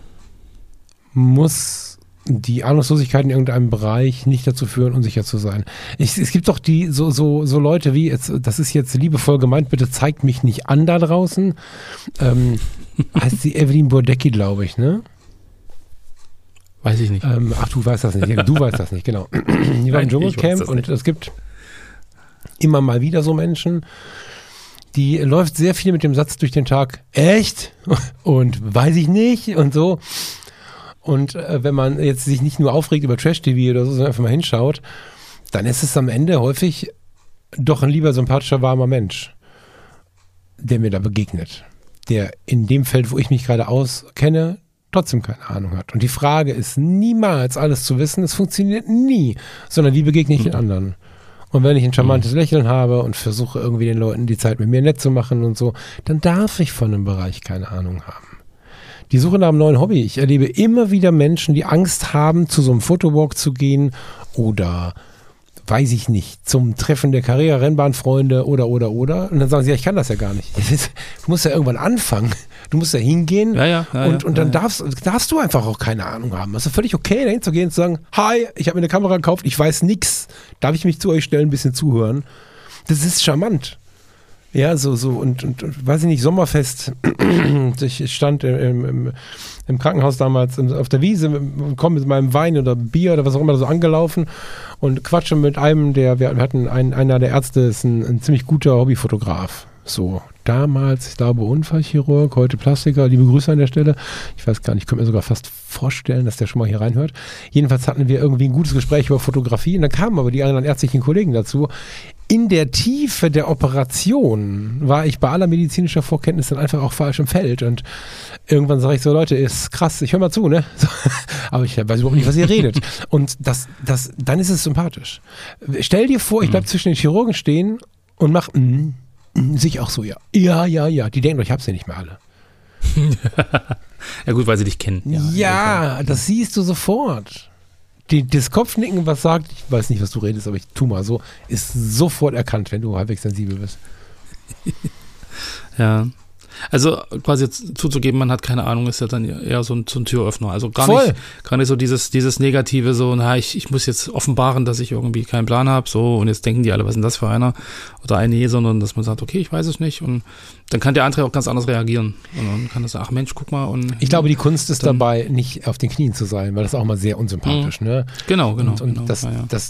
muss die Ahnungslosigkeit in irgendeinem Bereich nicht dazu führen, unsicher zu sein. Es gibt doch so Leute wie, das ist jetzt liebevoll gemeint, bitte zeigt mich nicht an da draußen. Heißt sie Evelyn Burdecki, glaube ich, ne? Weiß ich nicht. Ach, du weißt das nicht. Ja, du weißt das nicht, genau. Die war im Dschungelcamp und es gibt immer mal wieder so Menschen, die läuft sehr viel mit dem Satz durch den Tag, echt? Und weiß ich nicht und so. Und wenn man jetzt sich nicht nur aufregt über Trash-TV oder so, sondern einfach mal hinschaut, dann ist es am Ende häufig doch ein lieber sympathischer, warmer Mensch, der mir da begegnet. Der in dem Feld, wo ich mich gerade auskenne, trotzdem keine Ahnung hat. Und die Frage ist niemals alles zu wissen, es funktioniert nie, sondern wie begegne ich den anderen? Und wenn ich ein charmantes Lächeln habe und versuche irgendwie den Leuten die Zeit mit mir nett zu machen und so, dann darf ich von einem Bereich keine Ahnung haben. Die Suche nach einem neuen Hobby. Ich erlebe immer wieder Menschen, die Angst haben, zu so einem Fotowalk zu gehen oder, weiß ich nicht, zum Treffen der Karriere-Rennbahnfreunde oder. Und dann sagen sie, ja, ich kann das ja gar nicht. Du musst ja irgendwann anfangen. Du musst ja hingehen und dann darfst du einfach auch keine Ahnung haben. Es ist völlig okay, dahin zu gehen und zu sagen, hi, ich habe mir eine Kamera gekauft, ich weiß nix. Darf ich mich zu euch stellen, ein bisschen zuhören? Das ist charmant. Ja, so und weiß ich nicht, Sommerfest. Ich stand im Krankenhaus damals auf der Wiese und komme mit meinem Wein oder Bier oder was auch immer so angelaufen und quatsche mit einem, wir hatten einer der Ärzte, ist ein ziemlich guter Hobbyfotograf. So, damals, ich glaube, Unfallchirurg, heute Plastiker, liebe Grüße an der Stelle. Ich weiß gar nicht, ich könnte mir sogar fast vorstellen, dass der schon mal hier reinhört. Jedenfalls hatten wir irgendwie ein gutes Gespräch über Fotografie und dann kamen aber die anderen ärztlichen Kollegen dazu. In der Tiefe der Operation war ich bei aller medizinischer Vorkenntnis dann einfach auch falsch im Feld und irgendwann sage ich so, Leute, ist krass, ich höre mal zu, ne? So, aber ich weiß überhaupt nicht, was ihr redet. Und dann ist es sympathisch. Stell dir vor, ich bleib zwischen den Chirurgen stehen und mach sich auch so, ja. Ja. Die denken doch, ich hab's ja nicht mehr alle. Ja gut, weil sie dich kennen. Ja, das siehst du sofort. Das Kopfnicken, was sagt, ich weiß nicht, was du redest, aber ich tu mal so, ist sofort erkannt, wenn du halbwegs sensibel bist. Ja. Also quasi jetzt zuzugeben, man hat keine Ahnung, ist ja dann eher so ein Türöffner. Also gar nicht so dieses Negative, so, ich muss jetzt offenbaren, dass ich irgendwie keinen Plan habe, so, und jetzt denken die alle, was ist denn das für einer oder eine, sondern dass man sagt, okay, ich weiß es nicht, und dann kann der andere auch ganz anders reagieren. Und dann kann das sagen, ach Mensch, guck mal. Und ich glaube, die Kunst ist dabei, nicht auf den Knien zu sein, weil das ist auch mal sehr unsympathisch. Ne? Genau. Und das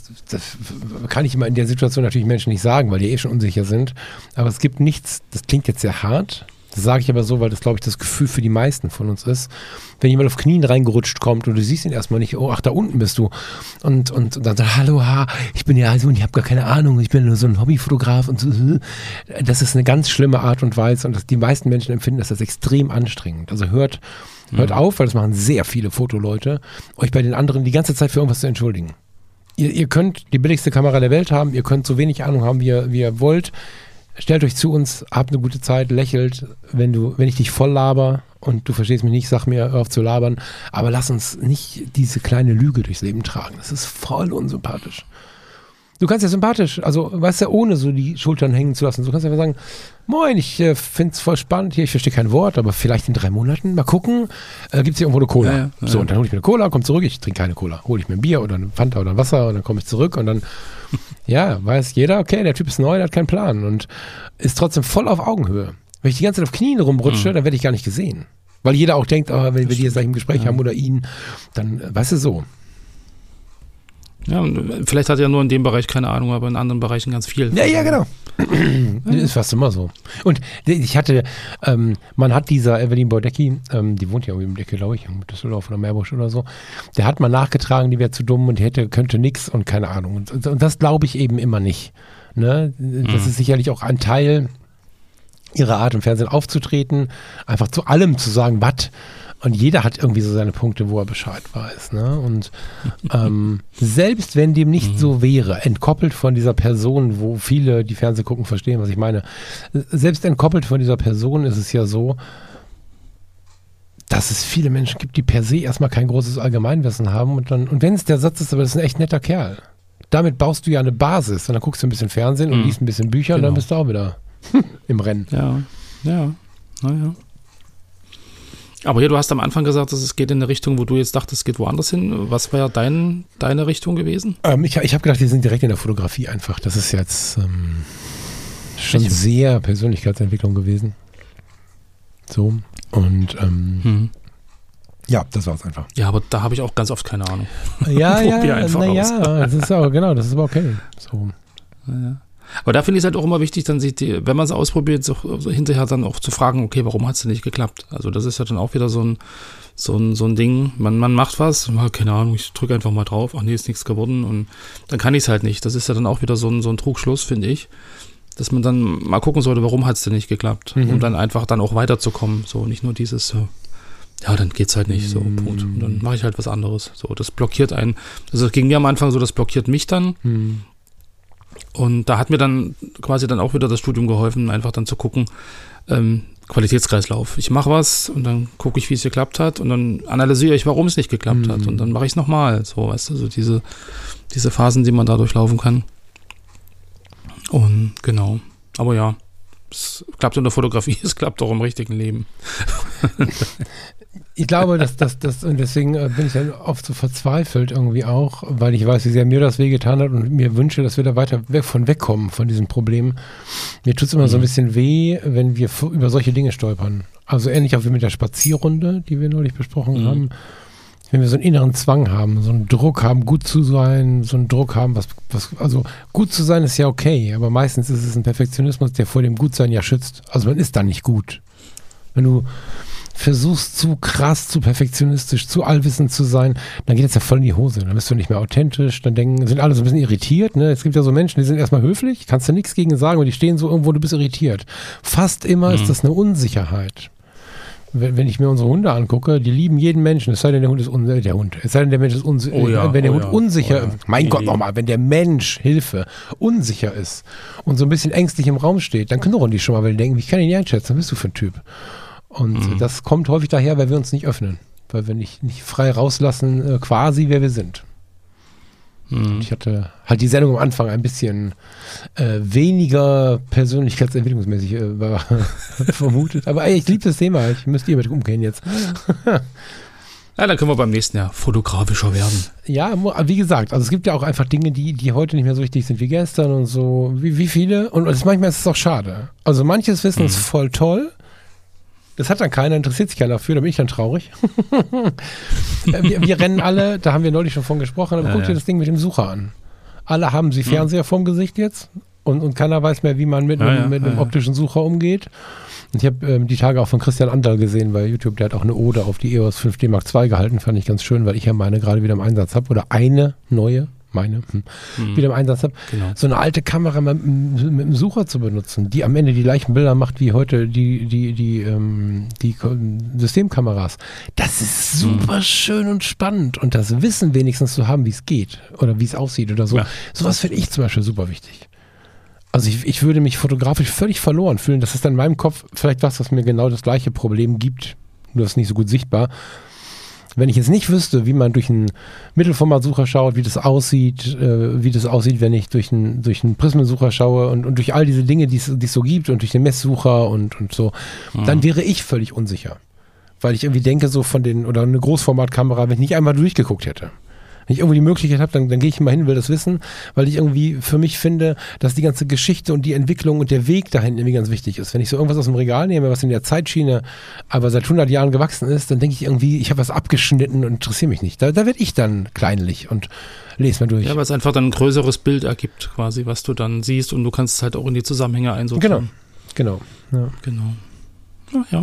kann ich immer in der Situation natürlich Menschen nicht sagen, weil die schon unsicher sind. Aber es gibt nichts, das klingt jetzt sehr hart, das sage ich aber so, weil das, glaube ich, das Gefühl für die meisten von uns ist. Wenn jemand auf Knien reingerutscht kommt und du siehst ihn erstmal nicht, oh, ach, da unten bist du. Und dann sagt, hallo, ich bin ja so und ich habe gar keine Ahnung, ich bin nur so ein Hobbyfotograf und so. Das ist eine ganz schlimme Art und Weise und die meisten Menschen empfinden das als extrem anstrengend. Also hört auf, weil das machen sehr viele Fotoleute, euch bei den anderen die ganze Zeit für irgendwas zu entschuldigen. Ihr könnt die billigste Kamera der Welt haben, ihr könnt so wenig Ahnung haben, wie ihr wollt. Stellt euch zu uns, habt eine gute Zeit, lächelt, wenn ich dich voll laber und du verstehst mich nicht, sag mir, hör auf zu labern, aber lass uns nicht diese kleine Lüge durchs Leben tragen. Das ist voll unsympathisch. Du kannst ja sympathisch, also weißt du, ohne so die Schultern hängen zu lassen. Du kannst einfach sagen, moin, ich find's voll spannend, hier, ich verstehe kein Wort, aber vielleicht in 3 Monaten, mal gucken, gibt's hier irgendwo eine Cola. Ja. So, und dann hole ich mir eine Cola, komm zurück, ich trinke keine Cola. Hole ich mir ein Bier oder eine Fanta oder ein Wasser und dann komme ich zurück und dann, ja, weiß jeder, okay, der Typ ist neu, der hat keinen Plan und ist trotzdem voll auf Augenhöhe. Wenn ich die ganze Zeit auf Knien rumrutsche, dann werde ich gar nicht gesehen. Weil jeder auch denkt, oh, wenn wir die jetzt gleich im Gespräch haben oder ihn, dann, weißt du, so. Ja, und vielleicht hat er nur in dem Bereich keine Ahnung, aber in anderen Bereichen ganz viel. Ja, genau. Das ist fast immer so. Und ich hatte, man hat dieser Evelyn Bodecki, die wohnt ja irgendwie im Decke, glaube ich, in Düsseldorf oder Meerbusch oder so, der hat mal nachgetragen, die wäre zu dumm und die könnte nix und keine Ahnung. Und das glaube ich eben immer nicht. Ne? Das ist sicherlich auch ein Teil ihrer Art, im Fernsehen aufzutreten, einfach zu allem zu sagen, was. Und jeder hat irgendwie so seine Punkte, wo er Bescheid weiß. Ne? Und selbst wenn dem nicht so wäre, entkoppelt von dieser Person, wo viele, die Fernsehen gucken, verstehen, was ich meine, selbst entkoppelt von dieser Person ist es ja so, dass es viele Menschen gibt, die per se erstmal kein großes Allgemeinwissen haben. Und wenn es der Satz ist, aber das ist ein echt netter Kerl. Damit baust du ja eine Basis. Und dann guckst du ein bisschen Fernsehen und liest ein bisschen Bücher und dann bist du auch wieder im Rennen. Ja. Aber hier, du hast am Anfang gesagt, dass es geht in eine Richtung, wo du jetzt dachtest, es geht woanders hin. Was wäre deine Richtung gewesen? Ich habe gedacht, wir sind direkt in der Fotografie einfach. Das ist jetzt schon sehr Persönlichkeitsentwicklung gewesen. So. Und ja, das war es einfach. Ja, aber da habe ich auch ganz oft keine Ahnung. Ja, das ist aber okay. So. Ja. Aber da finde ich es halt auch immer wichtig, dann wenn man es ausprobiert, so hinterher dann auch zu fragen, okay, warum hat es denn nicht geklappt? Also das ist ja dann auch wieder so ein Ding, man macht was, keine Ahnung, ich drücke einfach mal drauf, ach nee, ist nichts geworden und dann kann ich es halt nicht. Das ist ja dann auch wieder so ein Trugschluss, finde ich, dass man dann mal gucken sollte, warum hat es denn nicht geklappt, um dann einfach dann auch weiterzukommen. So, nicht nur dieses, ja, dann geht's halt nicht, so, Punkt. Und dann mache ich halt was anderes. So, das blockiert einen, also das ging mir am Anfang so, das blockiert mich dann. Und da hat mir dann quasi dann auch wieder das Studium geholfen, einfach dann zu gucken, Qualitätskreislauf. Ich mache was und dann gucke ich, wie es geklappt hat und dann analysiere ich, warum es nicht geklappt hat und dann mache ich es nochmal. So, weißt du, so diese Phasen, die man da durchlaufen kann. Und genau. Aber ja, es klappt in der Fotografie, es klappt auch im richtigen Leben. Ich glaube, dass und deswegen bin ich dann oft so verzweifelt irgendwie auch, weil ich weiß, wie sehr mir das wehgetan hat und mir wünsche, dass wir da weiter wegkommen von diesen Problemen. Mir tut es immer so ein bisschen weh, wenn wir über solche Dinge stolpern. Also ähnlich auch wie mit der Spazierrunde, die wir neulich besprochen haben. Wenn wir so einen inneren Zwang haben, so einen Druck haben, gut zu sein, so einen Druck haben, also gut zu sein ist ja okay, aber meistens ist es ein Perfektionismus, der vor dem Gutsein ja schützt. Also man ist da nicht gut. Wenn du versuchst, zu krass, zu perfektionistisch, zu allwissend zu sein, dann geht es ja voll in die Hose. Dann bist du nicht mehr authentisch, dann sind alle so ein bisschen irritiert. Ne? Es gibt ja so Menschen, die sind erstmal höflich, kannst du nichts gegen sagen, aber die stehen so irgendwo, du bist irritiert. Fast immer ist das eine Unsicherheit. Wenn ich mir unsere Hunde angucke, die lieben jeden Menschen, es sei denn, der Hund ist es sei denn, der Mensch ist unsicher. Wenn der Hund unsicher, mein Gott nochmal, wenn der Mensch, Hilfe, unsicher ist und so ein bisschen ängstlich im Raum steht, dann knurren die schon mal, weil die denken, ich kann ihn nicht einschätzen, was bist du für ein Typ? Und das kommt häufig daher, weil wir uns nicht öffnen, weil wir nicht frei rauslassen, quasi wer wir sind. Und ich hatte halt die Sendung am Anfang ein bisschen weniger persönlichkeitsentwicklungsmäßig vermutet. Aber ey, ich liebe das Thema. Ich müsste mit umgehen jetzt. Ja, dann können wir beim nächsten Jahr fotografischer werden. Ja, wie gesagt, also es gibt ja auch einfach Dinge, die heute nicht mehr so wichtig sind wie gestern und so. Wie viele? Und manchmal ist es auch schade. Also manches Wissen ist voll toll. Das hat dann keiner, interessiert sich keiner dafür, da bin ich dann traurig. wir rennen alle, da haben wir neulich schon von gesprochen, aber guck dir das Ding mit dem Sucher an. Alle haben sie Fernseher vorm Gesicht jetzt und keiner weiß mehr, wie man mit einem optischen Sucher umgeht. Und ich habe die Tage auch von Christian Anderl gesehen bei YouTube, der hat auch eine Ode auf die EOS 5D Mark II gehalten, fand ich ganz schön, weil ich ja meine gerade wieder im Einsatz habe oder eine neue, wieder im Einsatz habe, so eine alte Kamera mit dem Sucher zu benutzen, die am Ende die gleichen Bilder macht wie heute die Systemkameras. Das ist super schön und spannend und das Wissen wenigstens zu haben, wie es geht oder wie es aussieht oder so. Ja. Sowas finde ich zum Beispiel super wichtig. Also ich würde mich fotografisch völlig verloren fühlen. Das ist dann in meinem Kopf vielleicht was mir genau das gleiche Problem gibt, nur ist nicht so gut sichtbar. Wenn ich jetzt nicht wüsste, wie man durch einen Mittelformatsucher schaut, wie das aussieht, wenn ich durch einen Prismensucher schaue und durch all diese Dinge, die es so gibt und durch den Messsucher und so, dann wäre ich völlig unsicher. Weil ich irgendwie denke, so oder eine Großformatkamera, wenn ich nicht einmal durchgeguckt hätte. Wenn ich irgendwo die Möglichkeit habe, dann gehe ich mal hin, will das wissen, weil ich irgendwie für mich finde, dass die ganze Geschichte und die Entwicklung und der Weg dahin irgendwie ganz wichtig ist. Wenn ich so irgendwas aus dem Regal nehme, was in der Zeitschiene aber seit 100 Jahren gewachsen ist, dann denke ich irgendwie, ich habe was abgeschnitten und interessiere mich nicht. Da werde ich dann kleinlich und lese mal durch. Ja, weil es einfach dann ein größeres Bild ergibt quasi, was du dann siehst und du kannst es halt auch in die Zusammenhänge einsortieren. Genau. Ja. Genau. Ja.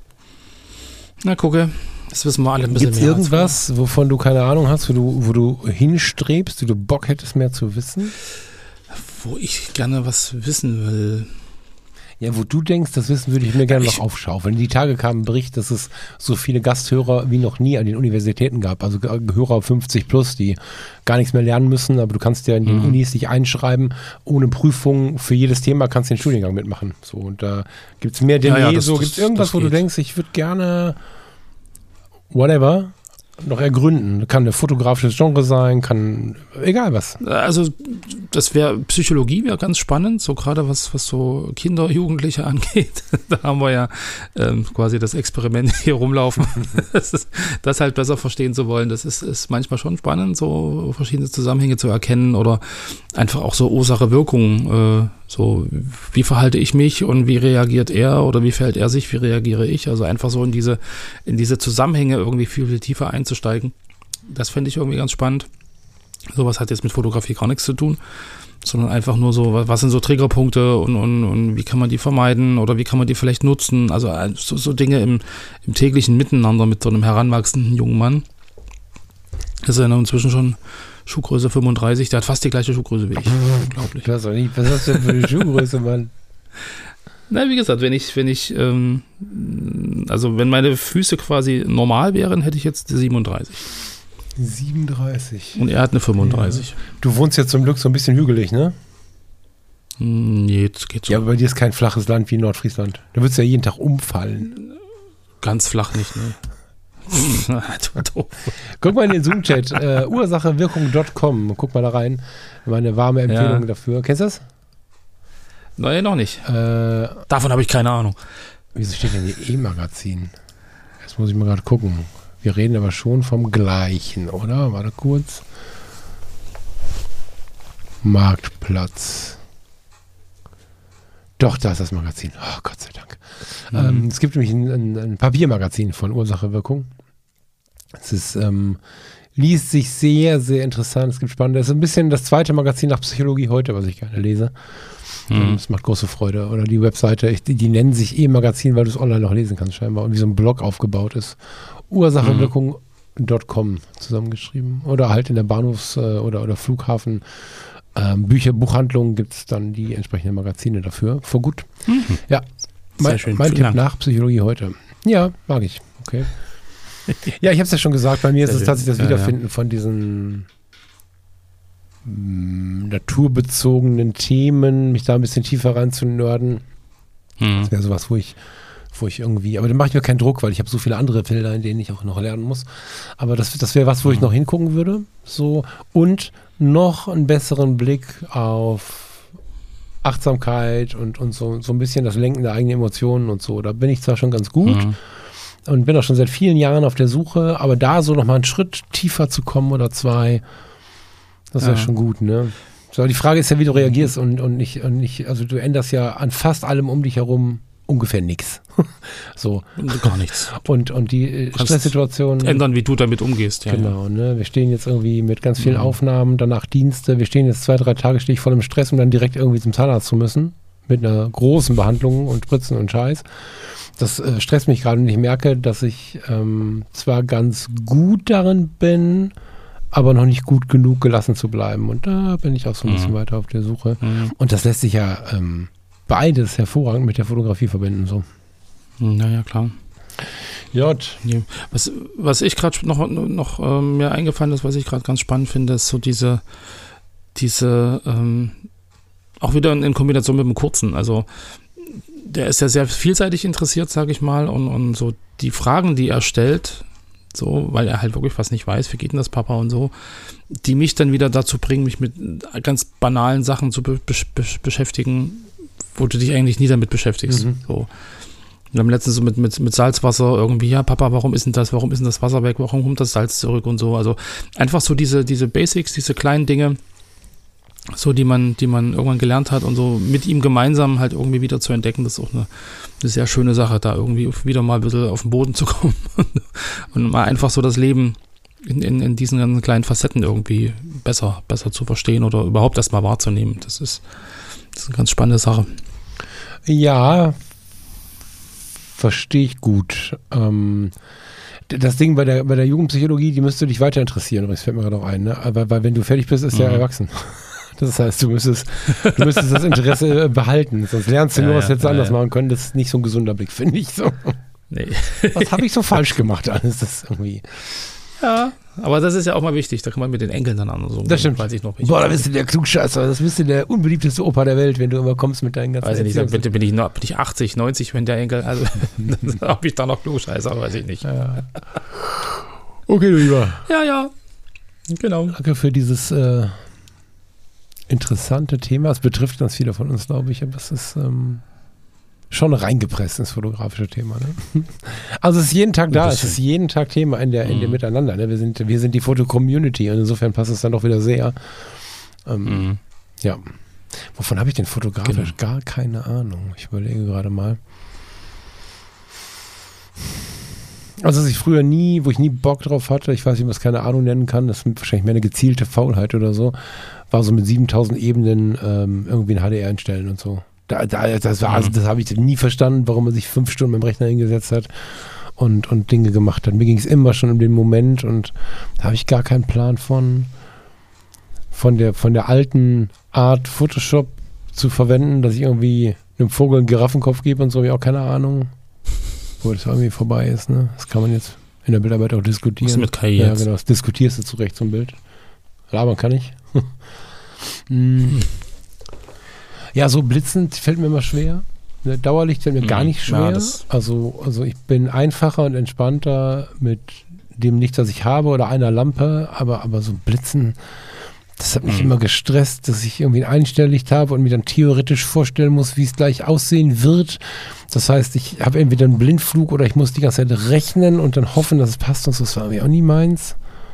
Na, gucke. Das wissen wir alle ein bisschen mehr. Gibt es irgendwas, wovon du keine Ahnung hast, wo du hinstrebst, wo du Bock hättest, mehr zu wissen? Wo ich gerne was wissen will. Ja, wo du denkst, das Wissen würde ich mir gerne noch aufschaufeln. Die Tage kam ein Bericht, dass es so viele Gasthörer wie noch nie an den Universitäten gab. Also Hörer 50 plus, die gar nichts mehr lernen müssen, aber du kannst ja in den Unis dich einschreiben, ohne Prüfung. Für jedes Thema kannst du den Studiengang mitmachen. So, und da gibt es mehr denn je. Gibt es irgendwas, wo du denkst, ich würde gerne whatever noch ergründen. Kann ein fotografisches Genre sein, kann egal was. Also das Psychologie wäre ganz spannend, so gerade was so Kinder, Jugendliche angeht. Da haben wir ja quasi das Experiment hier rumlaufen. Das halt besser verstehen zu wollen, das ist manchmal schon spannend, so verschiedene Zusammenhänge zu erkennen oder einfach auch so Ursache-Wirkung, so wie verhalte ich mich und wie reagiert er oder wie verhält er sich, wie reagiere ich, also einfach so in diese Zusammenhänge irgendwie viel tiefer einzusteigen. Das fände ich irgendwie ganz spannend. Sowas hat jetzt mit Fotografie gar nichts zu tun. sondern einfach nur so, was sind so Triggerpunkte und wie kann man die vermeiden oder wie kann man die vielleicht nutzen. Also so Dinge im täglichen Miteinander mit so einem heranwachsenden jungen Mann. Das ist ja inzwischen schon Schuhgröße 35, der hat fast die gleiche Schuhgröße wie ich. Unglaublich. Was hast du denn für eine Schuhgröße, Mann? Na, wie gesagt, wenn meine Füße quasi normal wären, hätte ich jetzt 37. 37. Und er hat eine 35. Ja. Du wohnst jetzt zum Glück so ein bisschen hügelig, ne? Nee, das geht so. Ja, aber bei dir ist kein flaches Land wie Nordfriesland. Da würdest du ja jeden Tag umfallen. Ganz flach nicht, ne? Guck mal in den Zoom-Chat. Ursachewirkung.com. Guck mal da rein. Meine warme Empfehlung dafür. Kennst du das? Nein, noch nicht. Davon habe ich keine Ahnung. Wieso steht denn hier E-Magazin? Jetzt muss ich mal gerade gucken. Wir reden aber schon vom Gleichen, oder? Warte kurz. Marktplatz. Doch, da ist das Magazin. Oh, Gott sei Dank. Es gibt nämlich ein Papiermagazin von Ursache Wirkung. Es ist, liest sich sehr, sehr interessant. Es gibt spannende. Es ist ein bisschen das zweite Magazin nach Psychologie heute, was ich gerne lese. Es macht große Freude. Oder die Webseite, die nennen sich E-Magazin, weil du es online noch lesen kannst scheinbar. Und wie so ein Blog aufgebaut ist. Ursachewirkung.com zusammengeschrieben. Oder halt in der Bahnhofs- oder Flughafen Buchhandlungen gibt es dann die entsprechenden Magazine dafür. Vor gut. Ja, mein Tipp nach Psychologie heute. Ja, mag ich. Okay. Ja, ich habe es ja schon gesagt, bei mir ist es tatsächlich das Wiederfinden von diesen naturbezogenen Themen, mich da ein bisschen tiefer reinzunörden. Das wäre sowas, wo ich irgendwie, aber dann mache ich mir keinen Druck, weil ich habe so viele andere Felder, in denen ich auch noch lernen muss. Aber das wäre was, wo ich noch hingucken würde. So. Und noch einen besseren Blick auf Achtsamkeit und so ein bisschen das Lenken der eigenen Emotionen und so. Da bin ich zwar schon ganz gut und bin auch schon seit vielen Jahren auf der Suche, aber da so nochmal einen Schritt tiefer zu kommen oder zwei, das wäre schon gut, ne? So, die Frage ist ja, wie du reagierst und nicht, also du änderst ja an fast allem um dich herum ungefähr nichts. So. Gar nichts. Und die Stresssituation. Ändern, wie du damit umgehst, ja. Genau, ne? Wir stehen jetzt irgendwie mit ganz vielen Aufnahmen, danach Dienste. Wir stehen jetzt 2-3 Tage, stehe ich voll im Stress, um dann direkt irgendwie zum Zahnarzt zu müssen. Mit einer großen Behandlung und Spritzen und Scheiß. Das stresst mich gerade und ich merke, dass ich zwar ganz gut darin bin, aber noch nicht gut genug gelassen zu bleiben. Und da bin ich auch so ein bisschen weiter auf der Suche. Und das lässt sich ja beides hervorragend mit der Fotografie verbinden. So. Naja, klar. J. Was ich gerade noch mir eingefallen ist, was ich gerade ganz spannend finde, ist so diese auch wieder in Kombination mit dem Kurzen. Also der ist ja sehr vielseitig interessiert, sage ich mal, und so die Fragen, die er stellt, so, weil er halt wirklich was nicht weiß, wie geht denn das, Papa und so, die mich dann wieder dazu bringen, mich mit ganz banalen Sachen zu beschäftigen, wo du dich eigentlich nie damit beschäftigst. So. Wir haben letztens so mit Salzwasser irgendwie, ja, Papa, warum ist denn das Wasser weg, warum kommt das Salz zurück und so. Also einfach so diese Basics, diese kleinen Dinge, so die man irgendwann gelernt hat und so mit ihm gemeinsam halt irgendwie wieder zu entdecken, das ist auch eine sehr schöne Sache, da irgendwie wieder mal ein bisschen auf den Boden zu kommen und mal einfach so das Leben in diesen ganzen kleinen Facetten irgendwie besser zu verstehen oder überhaupt erstmal wahrzunehmen. Das ist eine ganz spannende Sache. Ja, verstehe ich gut. Das Ding bei der Jugendpsychologie, die müsste dich weiter interessieren, übrigens fällt mir gerade auch ein, ne? Weil wenn du fertig bist, ist er erwachsen. Das heißt, du müsstest das Interesse behalten, sonst lernst du nur, was hättest du anders machen können. Das ist nicht so ein gesunder Blick, finde ich so. Nee. Was habe ich so falsch gemacht alles? Das irgendwie. Ja, aber das ist ja auch mal wichtig, da kann man mit den Enkeln dann an. So, das stimmt. Weiß ich noch. Boah, da bist du der Klugscheißer, das bist du der unbeliebteste Opa der Welt, wenn du immer kommst mit deinen ganzen Weiß ich nicht, bitte bin ich 80, 90, wenn der Enkel, also habe ich da noch Klugscheißer, weiß ich nicht. Ja. Okay, du Lieber. Ja, genau. Danke für dieses interessante Thema. Es betrifft ganz viele von uns, glaube ich, aber es ist schon reingepresst ins fotografische Thema. Ne? Also es ist jeden Tag da, es ist jeden Tag Thema in der Miteinander. Ne? Wir sind die Foto-Community und insofern passt es dann doch wieder sehr. Ja. Wovon habe ich denn fotografisch? Gar keine Ahnung. Ich überlege gerade mal. Also, was ich früher wo ich nie Bock drauf hatte, ich weiß nicht, ob man es keine Ahnung nennen kann, das ist wahrscheinlich mehr eine gezielte Faulheit oder so, war so mit 7000 Ebenen irgendwie ein HDR einstellen und so. Das habe ich nie verstanden, warum man sich 5 Stunden mit dem Rechner hingesetzt hat und Dinge gemacht hat. Mir ging es immer schon um den Moment und da habe ich gar keinen Plan von der alten Art Photoshop zu verwenden, dass ich irgendwie einem Vogel einen Giraffenkopf gebe und so, habe ich auch keine Ahnung, wo das irgendwie vorbei ist. Ne? Das kann man jetzt in der Bildarbeit auch diskutieren. Was mit KI ja, jetzt? genau, das diskutierst du zurecht zum Bild. Labern kann ich. Ja, so blitzend fällt mir immer schwer. Ne, Dauerlicht fällt mir gar nicht schwer. Ja, also ich bin einfacher und entspannter mit dem Licht, das ich habe oder einer Lampe, aber so Blitzen, das hat mich immer gestresst, dass ich irgendwie ein Einstelllicht habe und mir dann theoretisch vorstellen muss, wie es gleich aussehen wird. Das heißt, ich habe entweder einen Blindflug oder ich muss die ganze Zeit rechnen und dann hoffen, dass es passt und so. Das war irgendwie auch nie meins.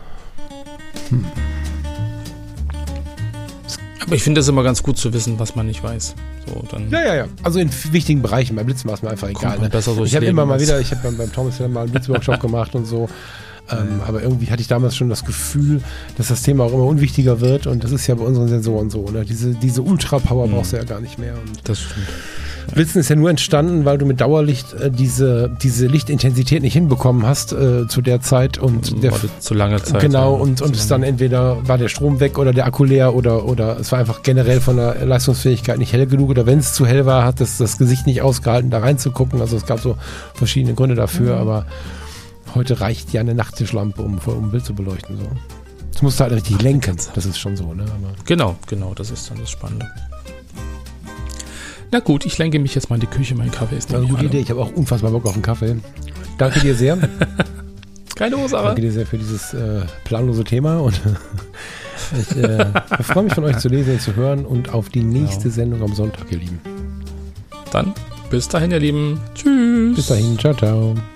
Aber ich finde es immer ganz gut zu wissen, was man nicht weiß. So, dann Ja. Also in wichtigen Bereichen. Beim Blitzen war es mir einfach egal. man Ne? besser durchs Ich habe Leben immer mal als- wieder, ich habe beim Thomas ja mal einen Blitzworkshop gemacht und so. Aber irgendwie hatte ich damals schon das Gefühl, dass das Thema auch immer unwichtiger wird und das ist ja bei unseren Sensoren so. Ne? Diese Ultra-Power brauchst du ja gar nicht mehr. Und das stimmt. Blitzen ist ja nur entstanden, weil du mit Dauerlicht diese Lichtintensität nicht hinbekommen hast zu der Zeit und der War das zu lange Zeit. genau ja. und es dann entweder war der Strom weg oder der Akku leer oder es war einfach generell von der Leistungsfähigkeit nicht hell genug oder wenn es zu hell war, hat das Gesicht nicht ausgehalten, da reinzugucken. Also es gab so verschiedene Gründe dafür, aber heute reicht ja eine Nachttischlampe, um ein Bild zu beleuchten. So. Das musst du halt richtig lenken, das ist schon so. Ne? Aber Genau, das ist dann das Spannende. Na gut, ich lenke mich jetzt mal in die Küche, mein Kaffee ist das ist eine nämlich gute alle. Idee, ich habe auch unfassbar Bock auf einen Kaffee. Danke dir sehr. Keine Ursache. Danke dir sehr für dieses planlose Thema und ich freue mich von euch zu lesen und zu hören und auf die nächste Sendung am Sonntag, ihr Lieben. Dann bis dahin, ihr Lieben. Tschüss. Bis dahin, ciao, ciao.